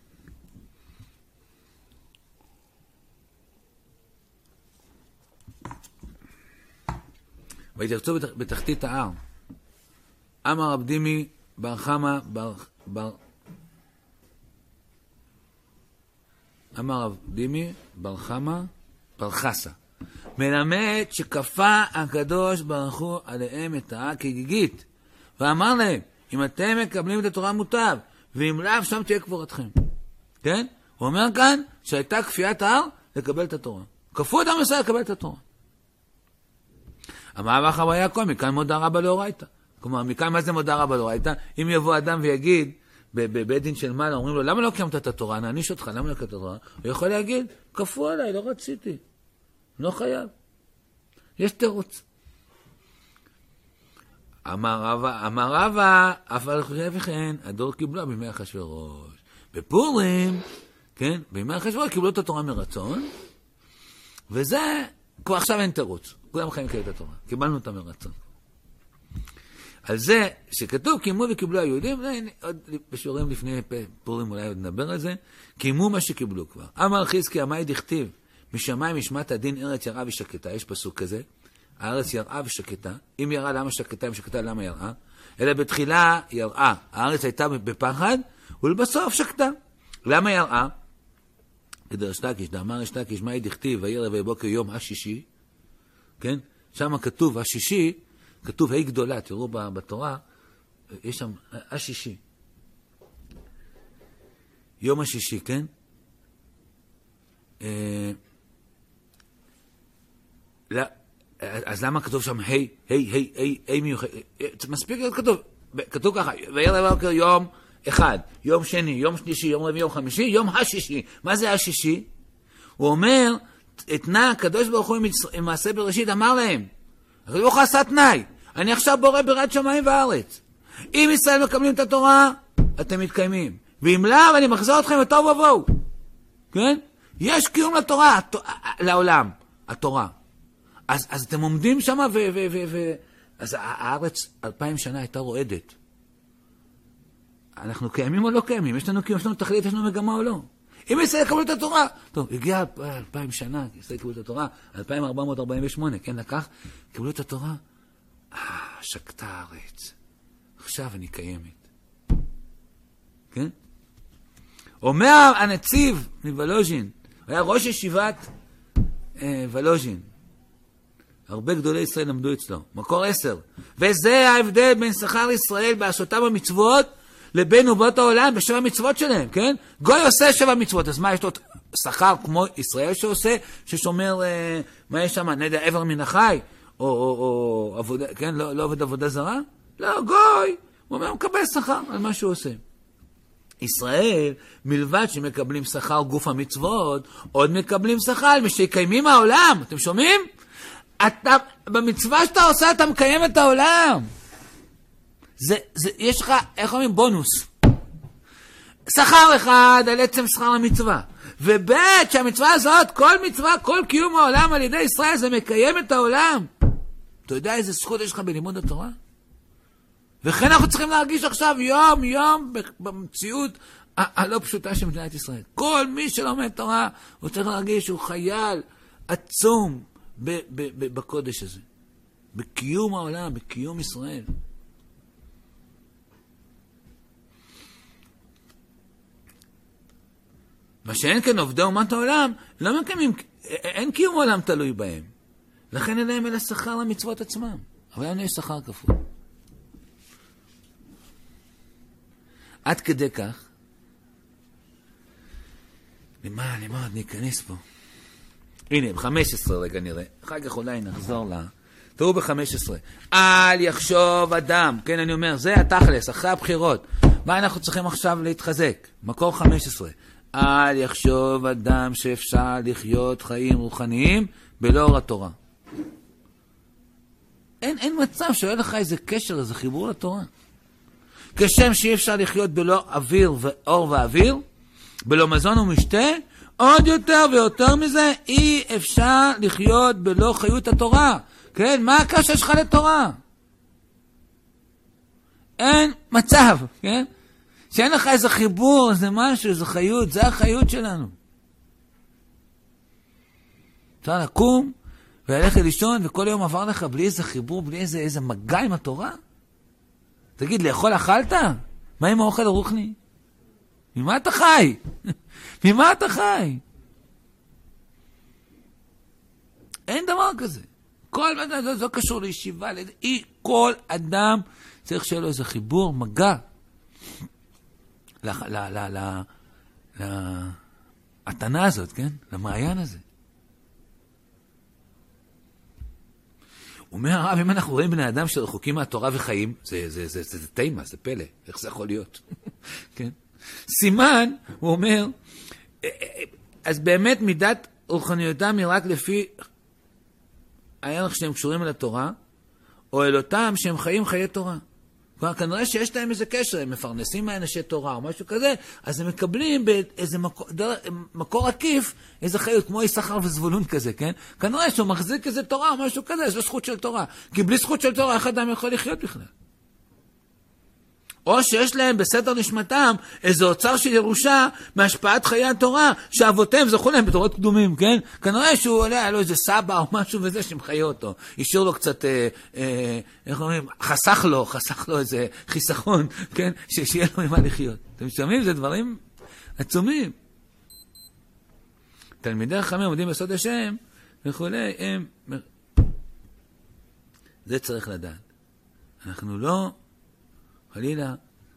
והתייחסו בתחתית ההר. אמר רב דימי בר חמא בר אמר רב דימי, בר חמא, בר חסה. מלמד שכפה הקדוש ברוך הוא עליהם את ההר כגיגית. ואמר להם, אם אתם מקבלים את התורה מוטב, ואם לאו שם תהיה קבורתכם. כן? הוא אומר כאן שהייתה כפיית ההר לקבל את התורה. כפו את עם ישראל לקבל את התורה. אמר רב חמא יעקב, מכאן מודה רבה לאורייתא. כלומר, מכאן מה זה מודה רבה לאורייתא? אם יבוא אדם ויגיד, בבית דין של מעלה, אומרים לו, למה לא קיימת את התורה? נעניש אותך, למה לא קיימת את התורה? הוא יכול להגיד, כפו עליי, לא רציתי. לא חייב. יש תירוץ. אמר רבא, אבל וכן, הדור קיבלה בימי אחשוורוש. בפורים, כן, בימי אחשוורוש קיבלו את התורה מרצון, וזה, כבר עכשיו אין תירוץ. כולם חיים לקבל את התורה. קיבלנו אותה מרצון. על זה שכתוב, קיימו וקיבלו היהודים, עוד בשיעורים לפני פורים אולי עוד נדבר על זה, קיימו מה שקיבלו כבר. אמר חזקי, עמי דכתיב, משמיים משמעת הדין ארץ יראה ושקטה, יש פסוק כזה, הארץ יראה ושקטה, אם יראה למה שקטה, אם שקטה למה יראה, אלא בתחילה יראה, הארץ הייתה בפחד, ולבסוף שקטה. למה יראה? כדר שתקיש, דאמר שתקיש, מה דכתיב, וירא ובוקר יום השישי, כן? שם כתוב השישי, כתוב ה' גדולה, תראו בתורה, יש שם השישי. יום השישי, כן? אז למה כתוב שם ה' מיוחד? מספיק להיות כתוב ככה, וירא ובוקר יום אחד, יום שני, יום שלישי, יום רביעי, יום חמישי, יום השישי. מה זה השישי? הוא אומר, אתנה הקדוש ברוך הוא עם מעשה בראשית, אמר להם, הקדוש ברוך הוא עשה תנאי, אני עכשיו בורא בירת שמיים וארץ. אם ישראל מקבלים את התורה, אתם מתקיימים. ואם לאו, אני מחזיר אתכם לתוהו ובוהו. כן? יש קיום לתורה, לעולם, התורה. אז אתם עומדים שם אז הארץ 2000 שנה הייתה רועדת. אנחנו קיימים או לא קיימים? יש לנו קיום, יש לנו תכלית, יש לנו מגמה או לא? אם ישראל יקבלו את התורה, טוב, הגיע 2000 שנה, ישראל יקבלו את התורה, 2448, כן, לקח, יקבלו את התורה, שקטה הארץ, עכשיו אני קיימת. כן? אומר הנציב מוולוז'ין, היה ראש ישיבת וולוז'ין, הרבה גדולי ישראל למדו אצלו, מקור 10, וזה ההבדל בין שכר ישראל בעשותיו המצוות, לבין אומות העולם בשבע מצוות שלהם, כן? גוי עושה 7 מצוות, אז מה יש לו שכר כמו ישראל שעושה, ששומר, מה יש שם, נדע עבר מן החי, או עבודה, כן? לא עובד עבודה זרה? לא, גוי, הוא אומר, הוא מקבל שכר על מה שהוא עושה. ישראל, מלבד שמקבלים שכר גוף המצוות, עוד מקבלים שכר משקיימים העולם, אתם שומעים? במצווה שאתה עושה, אתה מקיים את העולם. יש לך, איך אומרים, בונוס. שכר אחד על עצם שכר המצווה. ובית שהמצווה הזאת, כל מצווה, כל קיום העולם על ידי ישראל, זה מקיים את העולם. אתה יודע איזה זכות יש לך בלימוד התורה? וכן אנחנו צריכים להרגיש עכשיו יום יום במציאות הלא פשוטה של מדינת ישראל. כל מי שלומד תורה, הוא צריך להרגיש שהוא חייל עצום בקודש הזה. בקיום העולם, בקיום ישראל. מה שאין כאן עובדי אומת העולם, לא מקיימים, אין קיום העולם תלוי בהם. לכן אין להם אלא שכר למצוות עצמם. אבל אין יש שכר כפול. עד כדי כך, למה עוד ניכנס פה? הנה, ב-15 רגע נראה. אחר כך אולי נחזור לה. תראו ב-15. אל יחשוב אדם. כן, אני אומר, זה התכלס, אחרי הבחירות. מה אנחנו צריכים עכשיו להתחזק? מקור 15. אל יחשוב אדם שאפשר לחיות חיים רוחניים בלא אור התורה. אין מצב שאין לך איזה קשר, איזה חיבור לתורה. כשם שאי אפשר לחיות בלא אוויר ואור ואוויר, בלא מזון ומשתה, עוד יותר ויותר מזה, אי אפשר לחיות בלא חיות התורה. כן, מה הקשר שלך לתורה? אין מצב, כן? שאין לך איזה חיבור, איזה משהו, איזה חיות, זה החיות שלנו. אפשר לקום וללכת לישון, וכל יום עבר לך בלי איזה חיבור, בלי איזה מגע עם התורה? תגיד, לאכול אכלת? מה עם האוכל הרוחני? ממה אתה חי? ממה אתה חי? אין דבר כזה. כל אדם, זה לא קשור לישיבה, כל אדם צריך שיהיה לו איזה חיבור, מגע, להתנה הזאת, כן? למעיין הזה. אומר הרב, אם אנחנו רואים בני אדם שרחוקים מהתורה וחיים, זה תימה, זה פלא, איך זה יכול להיות? כן? סימן, הוא אומר, אז באמת מידת רוחניותם היא רק לפי הערך שהם קשורים אל התורה, או אל אותם שהם חיים חיי תורה. כלומר, כנראה שיש להם איזה קשר, הם מפרנסים מאנשי תורה או משהו כזה, אז הם מקבלים באיזה מקור עקיף, איזה חיות, כמו יששכר וזבולון כזה, כן? כנראה שהוא מחזיק איזה תורה או משהו כזה, יש לו זכות של תורה. כי בלי זכות של תורה, איך אדם יכול לחיות בכלל? או שיש להם בסתר נשמתם איזה אוצר של ירושה מהשפעת חיי התורה, שאבותיהם זכו להם בתורות קדומים, כן? כנראה שהוא עולה, היה לו איזה סבא או משהו וזה שמחיה אותו. השאיר לו קצת, איך אומרים, חסך לו איזה חיסכון, כן? שיהיה לו ממה לחיות. אתם שומעים? זה דברים עצומים. תלמידי חכמים עומדים בסוד השם וכולי, הם... זה צריך לדעת. אנחנו לא... חלילה,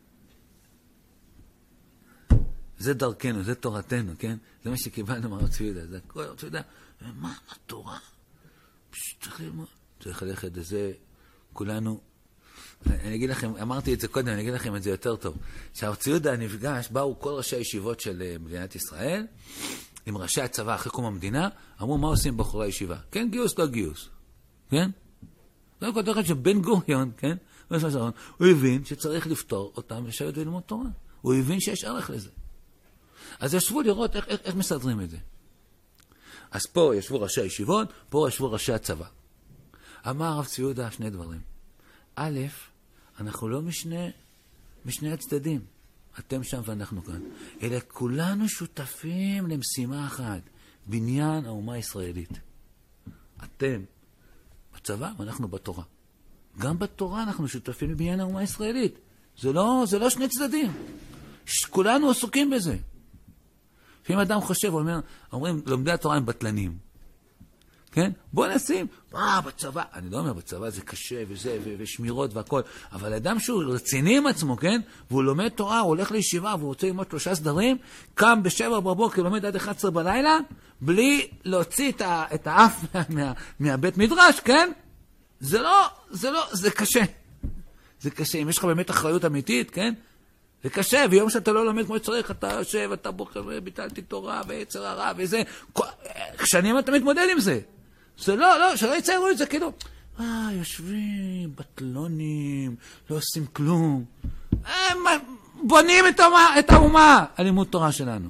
זה דרכנו, זה תורתנו, כן? זה מה שקיבלנו מהרב צבי יהודה, זה הכל, הרב צבי יהודה, מה התורה? צריך ללמוד. צריך ללכת, זה כולנו, אני אגיד לכם, אמרתי את זה קודם, אני אגיד לכם את זה יותר טוב. כשהרב צבי יהודה נפגש, באו כל ראשי הישיבות של מדינת ישראל, עם ראשי הצבא אחרי קום המדינה, אמרו מה עושים בחורי הישיבה? כן, גיוס, לא גיוס. כן? זה כותרת שבן גוריון, כן? הוא הבין שצריך לפתור אותם לשבת וללמוד תורה. הוא הבין שיש ערך לזה. אז ישבו לראות איך מסדרים את זה. אז פה ישבו ראשי הישיבות, פה ישבו ראשי הצבא. אמר הרב צבי יהודה שני דברים. א', אנחנו לא משני הצדדים. אתם שם ואנחנו כאן. אלא כולנו שותפים למשימה אחת. בניין האומה הישראלית. אתם בצבא ואנחנו בתורה. גם בתורה אנחנו שותפים לבניין האומה הישראלית. זה לא שני צדדים. כולנו עסוקים בזה. אם אדם חושב, אומרים, לומדי התורה הם בטלנים. כן? בוא נשים, בצבא, אני לא אומר בצבא זה קשה וזה, ושמירות והכל, אבל אדם שהוא רציני עם עצמו, כן? והוא לומד תורה, הוא הולך לישיבה, והוא רוצה ללמוד 3 סדרים, קם ב7 בבוקר, לומד עד 11 בלילה, בלי להוציא את האף מהבית מדרש, כן? זה קשה. זה קשה. אם יש לך באמת אחריות אמיתית, כן? זה קשה, ויום שאתה לא לומד כמו שצריך, אתה יושב, אתה בוחר, ביטלתי תורה, ויצר הרע, וזה. שנים אתה מתמודד עם זה. זה לא, שלא יציירו את זה, כאילו, יושבים, בטלונים, לא עושים כלום. בונים את האומה, על לימוד תורה שלנו.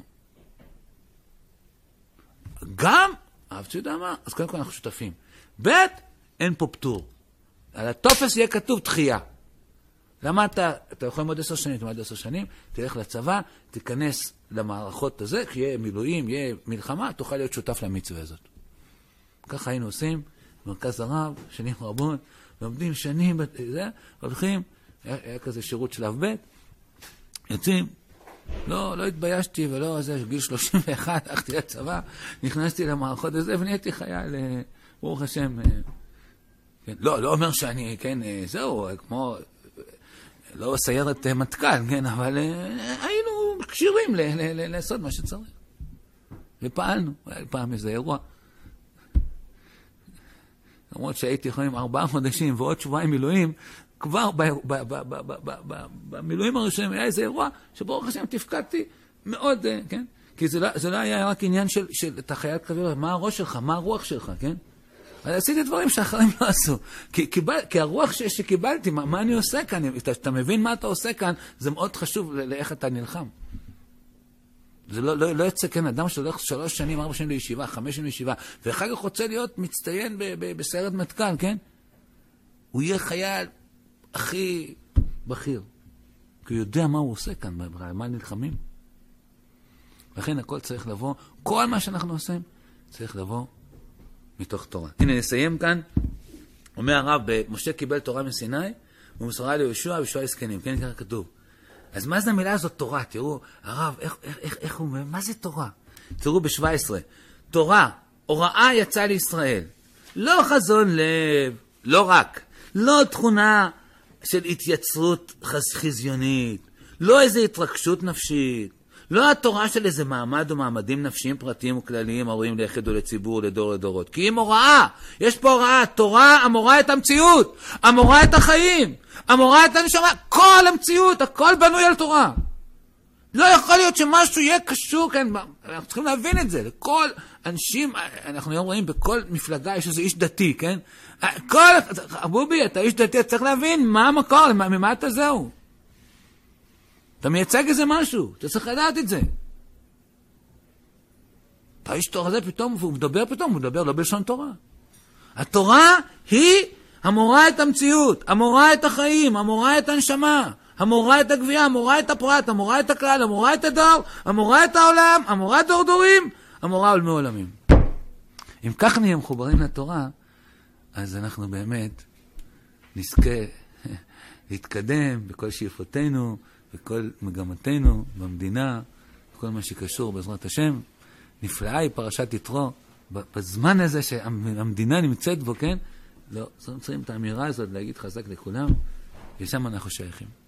גם, אהב ציודה מה? אז קודם כל אנחנו שותפים. אין פה פטור. על הטופס יהיה כתוב דחייה. למה אתה יכול ללמוד 10 שנים, תלמד 10 שנים, תלך לצבא, תיכנס למערכות הזה, כשיהיה מילואים, יהיה מלחמה, תוכל להיות שותף למצווה הזאת. ככה היינו עושים, מרכז הרב, שנים רבות, לומדים שנים, הולכים, היה כזה שירות של אב בית, יוצאים, לא התביישתי ולא, גיל 31, הלכתי לצבא, נכנסתי למערכות הזה ונהייתי חייל, ברוך השם, כן, לא אומר שאני, כן, זהו, כמו, לא סיירת מטכ"ל, כן, אבל היינו קשירים לעשות מה שצריך. ופעלנו, היה פעם איזה אירוע. למרות שהייתי יכולים 4 חודשים ועוד 2 שבועות מילואים, כבר במילואים הראשונים היה איזה אירוע שברוך השם תפקדתי מאוד, כן? כי זה לא היה רק עניין של את החייל קרבי, מה הראש שלך, מה הרוח שלך, כן? אז עשיתי דברים שאחרים לא עשו. כי הרוח שקיבלתי, מה אני עושה כאן? אתה מבין מה אתה עושה כאן, זה מאוד חשוב לאיך אתה נלחם. זה לא יוצא כאן אדם שהולך 3 שנים, 4 שנים לישיבה, 5 שנים לישיבה, ואחר כך רוצה להיות מצטיין בסיירת מטכ"ל, כן? הוא יהיה חייל הכי בכיר. כי הוא יודע מה הוא עושה כאן, מה נלחמים. לכן הכל צריך לבוא, כל מה שאנחנו עושים, צריך לבוא מתוך תורה. הנה נסיים כאן, אומר הרב, משה קיבל תורה מסיני, ומסרה ליהושע ויהושע לזקנים, כן, ככה כתוב. אז מה זה המילה הזאת תורה? תראו, הרב, איך הוא אומר, מה זה תורה? תראו ב-17, תורה, הוראה יצאה לישראל, לא חזון לב, לא רק, לא תכונה של התייצרות חזיונית, לא איזו התרגשות נפשית, לא התורה של איזה מעמד או מעמדים נפשיים פרטיים וכלליים הרואים ליחיד ולציבור לדור לדורות. כי אם הוראה, יש פה הוראה, תורה המורה את המציאות, המורה את החיים, המורה את הנשמה, כל המציאות, הכל בנוי על תורה. לא יכול להיות שמשהו יהיה קשור, כן, אנחנו צריכים להבין את זה, לכל אנשים, אנחנו היום רואים בכל מפלגה יש איזה איש דתי, כן? בובי, אתה איש דתי, אתה צריך להבין מה המקור, ממה אתה זהו. אתה מייצג איזה משהו, אתה צריך לדעת את זה. אתה איש תורה הזה פתאום, הוא מדבר לא בלשון תורה. התורה היא המורה את המציאות, המורה את החיים, המורה את הנשמה, המורה את הגבייה, המורה את הפרט, המורה את הכלל, המורה את הדור, המורה את העולם, המורה את דורדורים, המורה עולמי עולמים. אם כך נהיה מחוברים לתורה, אז אנחנו באמת נזכה להתקדם בכל שאיפותינו, בכל מגמתנו, במדינה, בכל מה שקשור בעזרת השם. נפלאה היא פרשת יתרו, בזמן הזה שהמדינה נמצאת בו, כן? לא, צריכים את האמירה הזאת להגיד חזק לכולם, ושם אנחנו שייכים.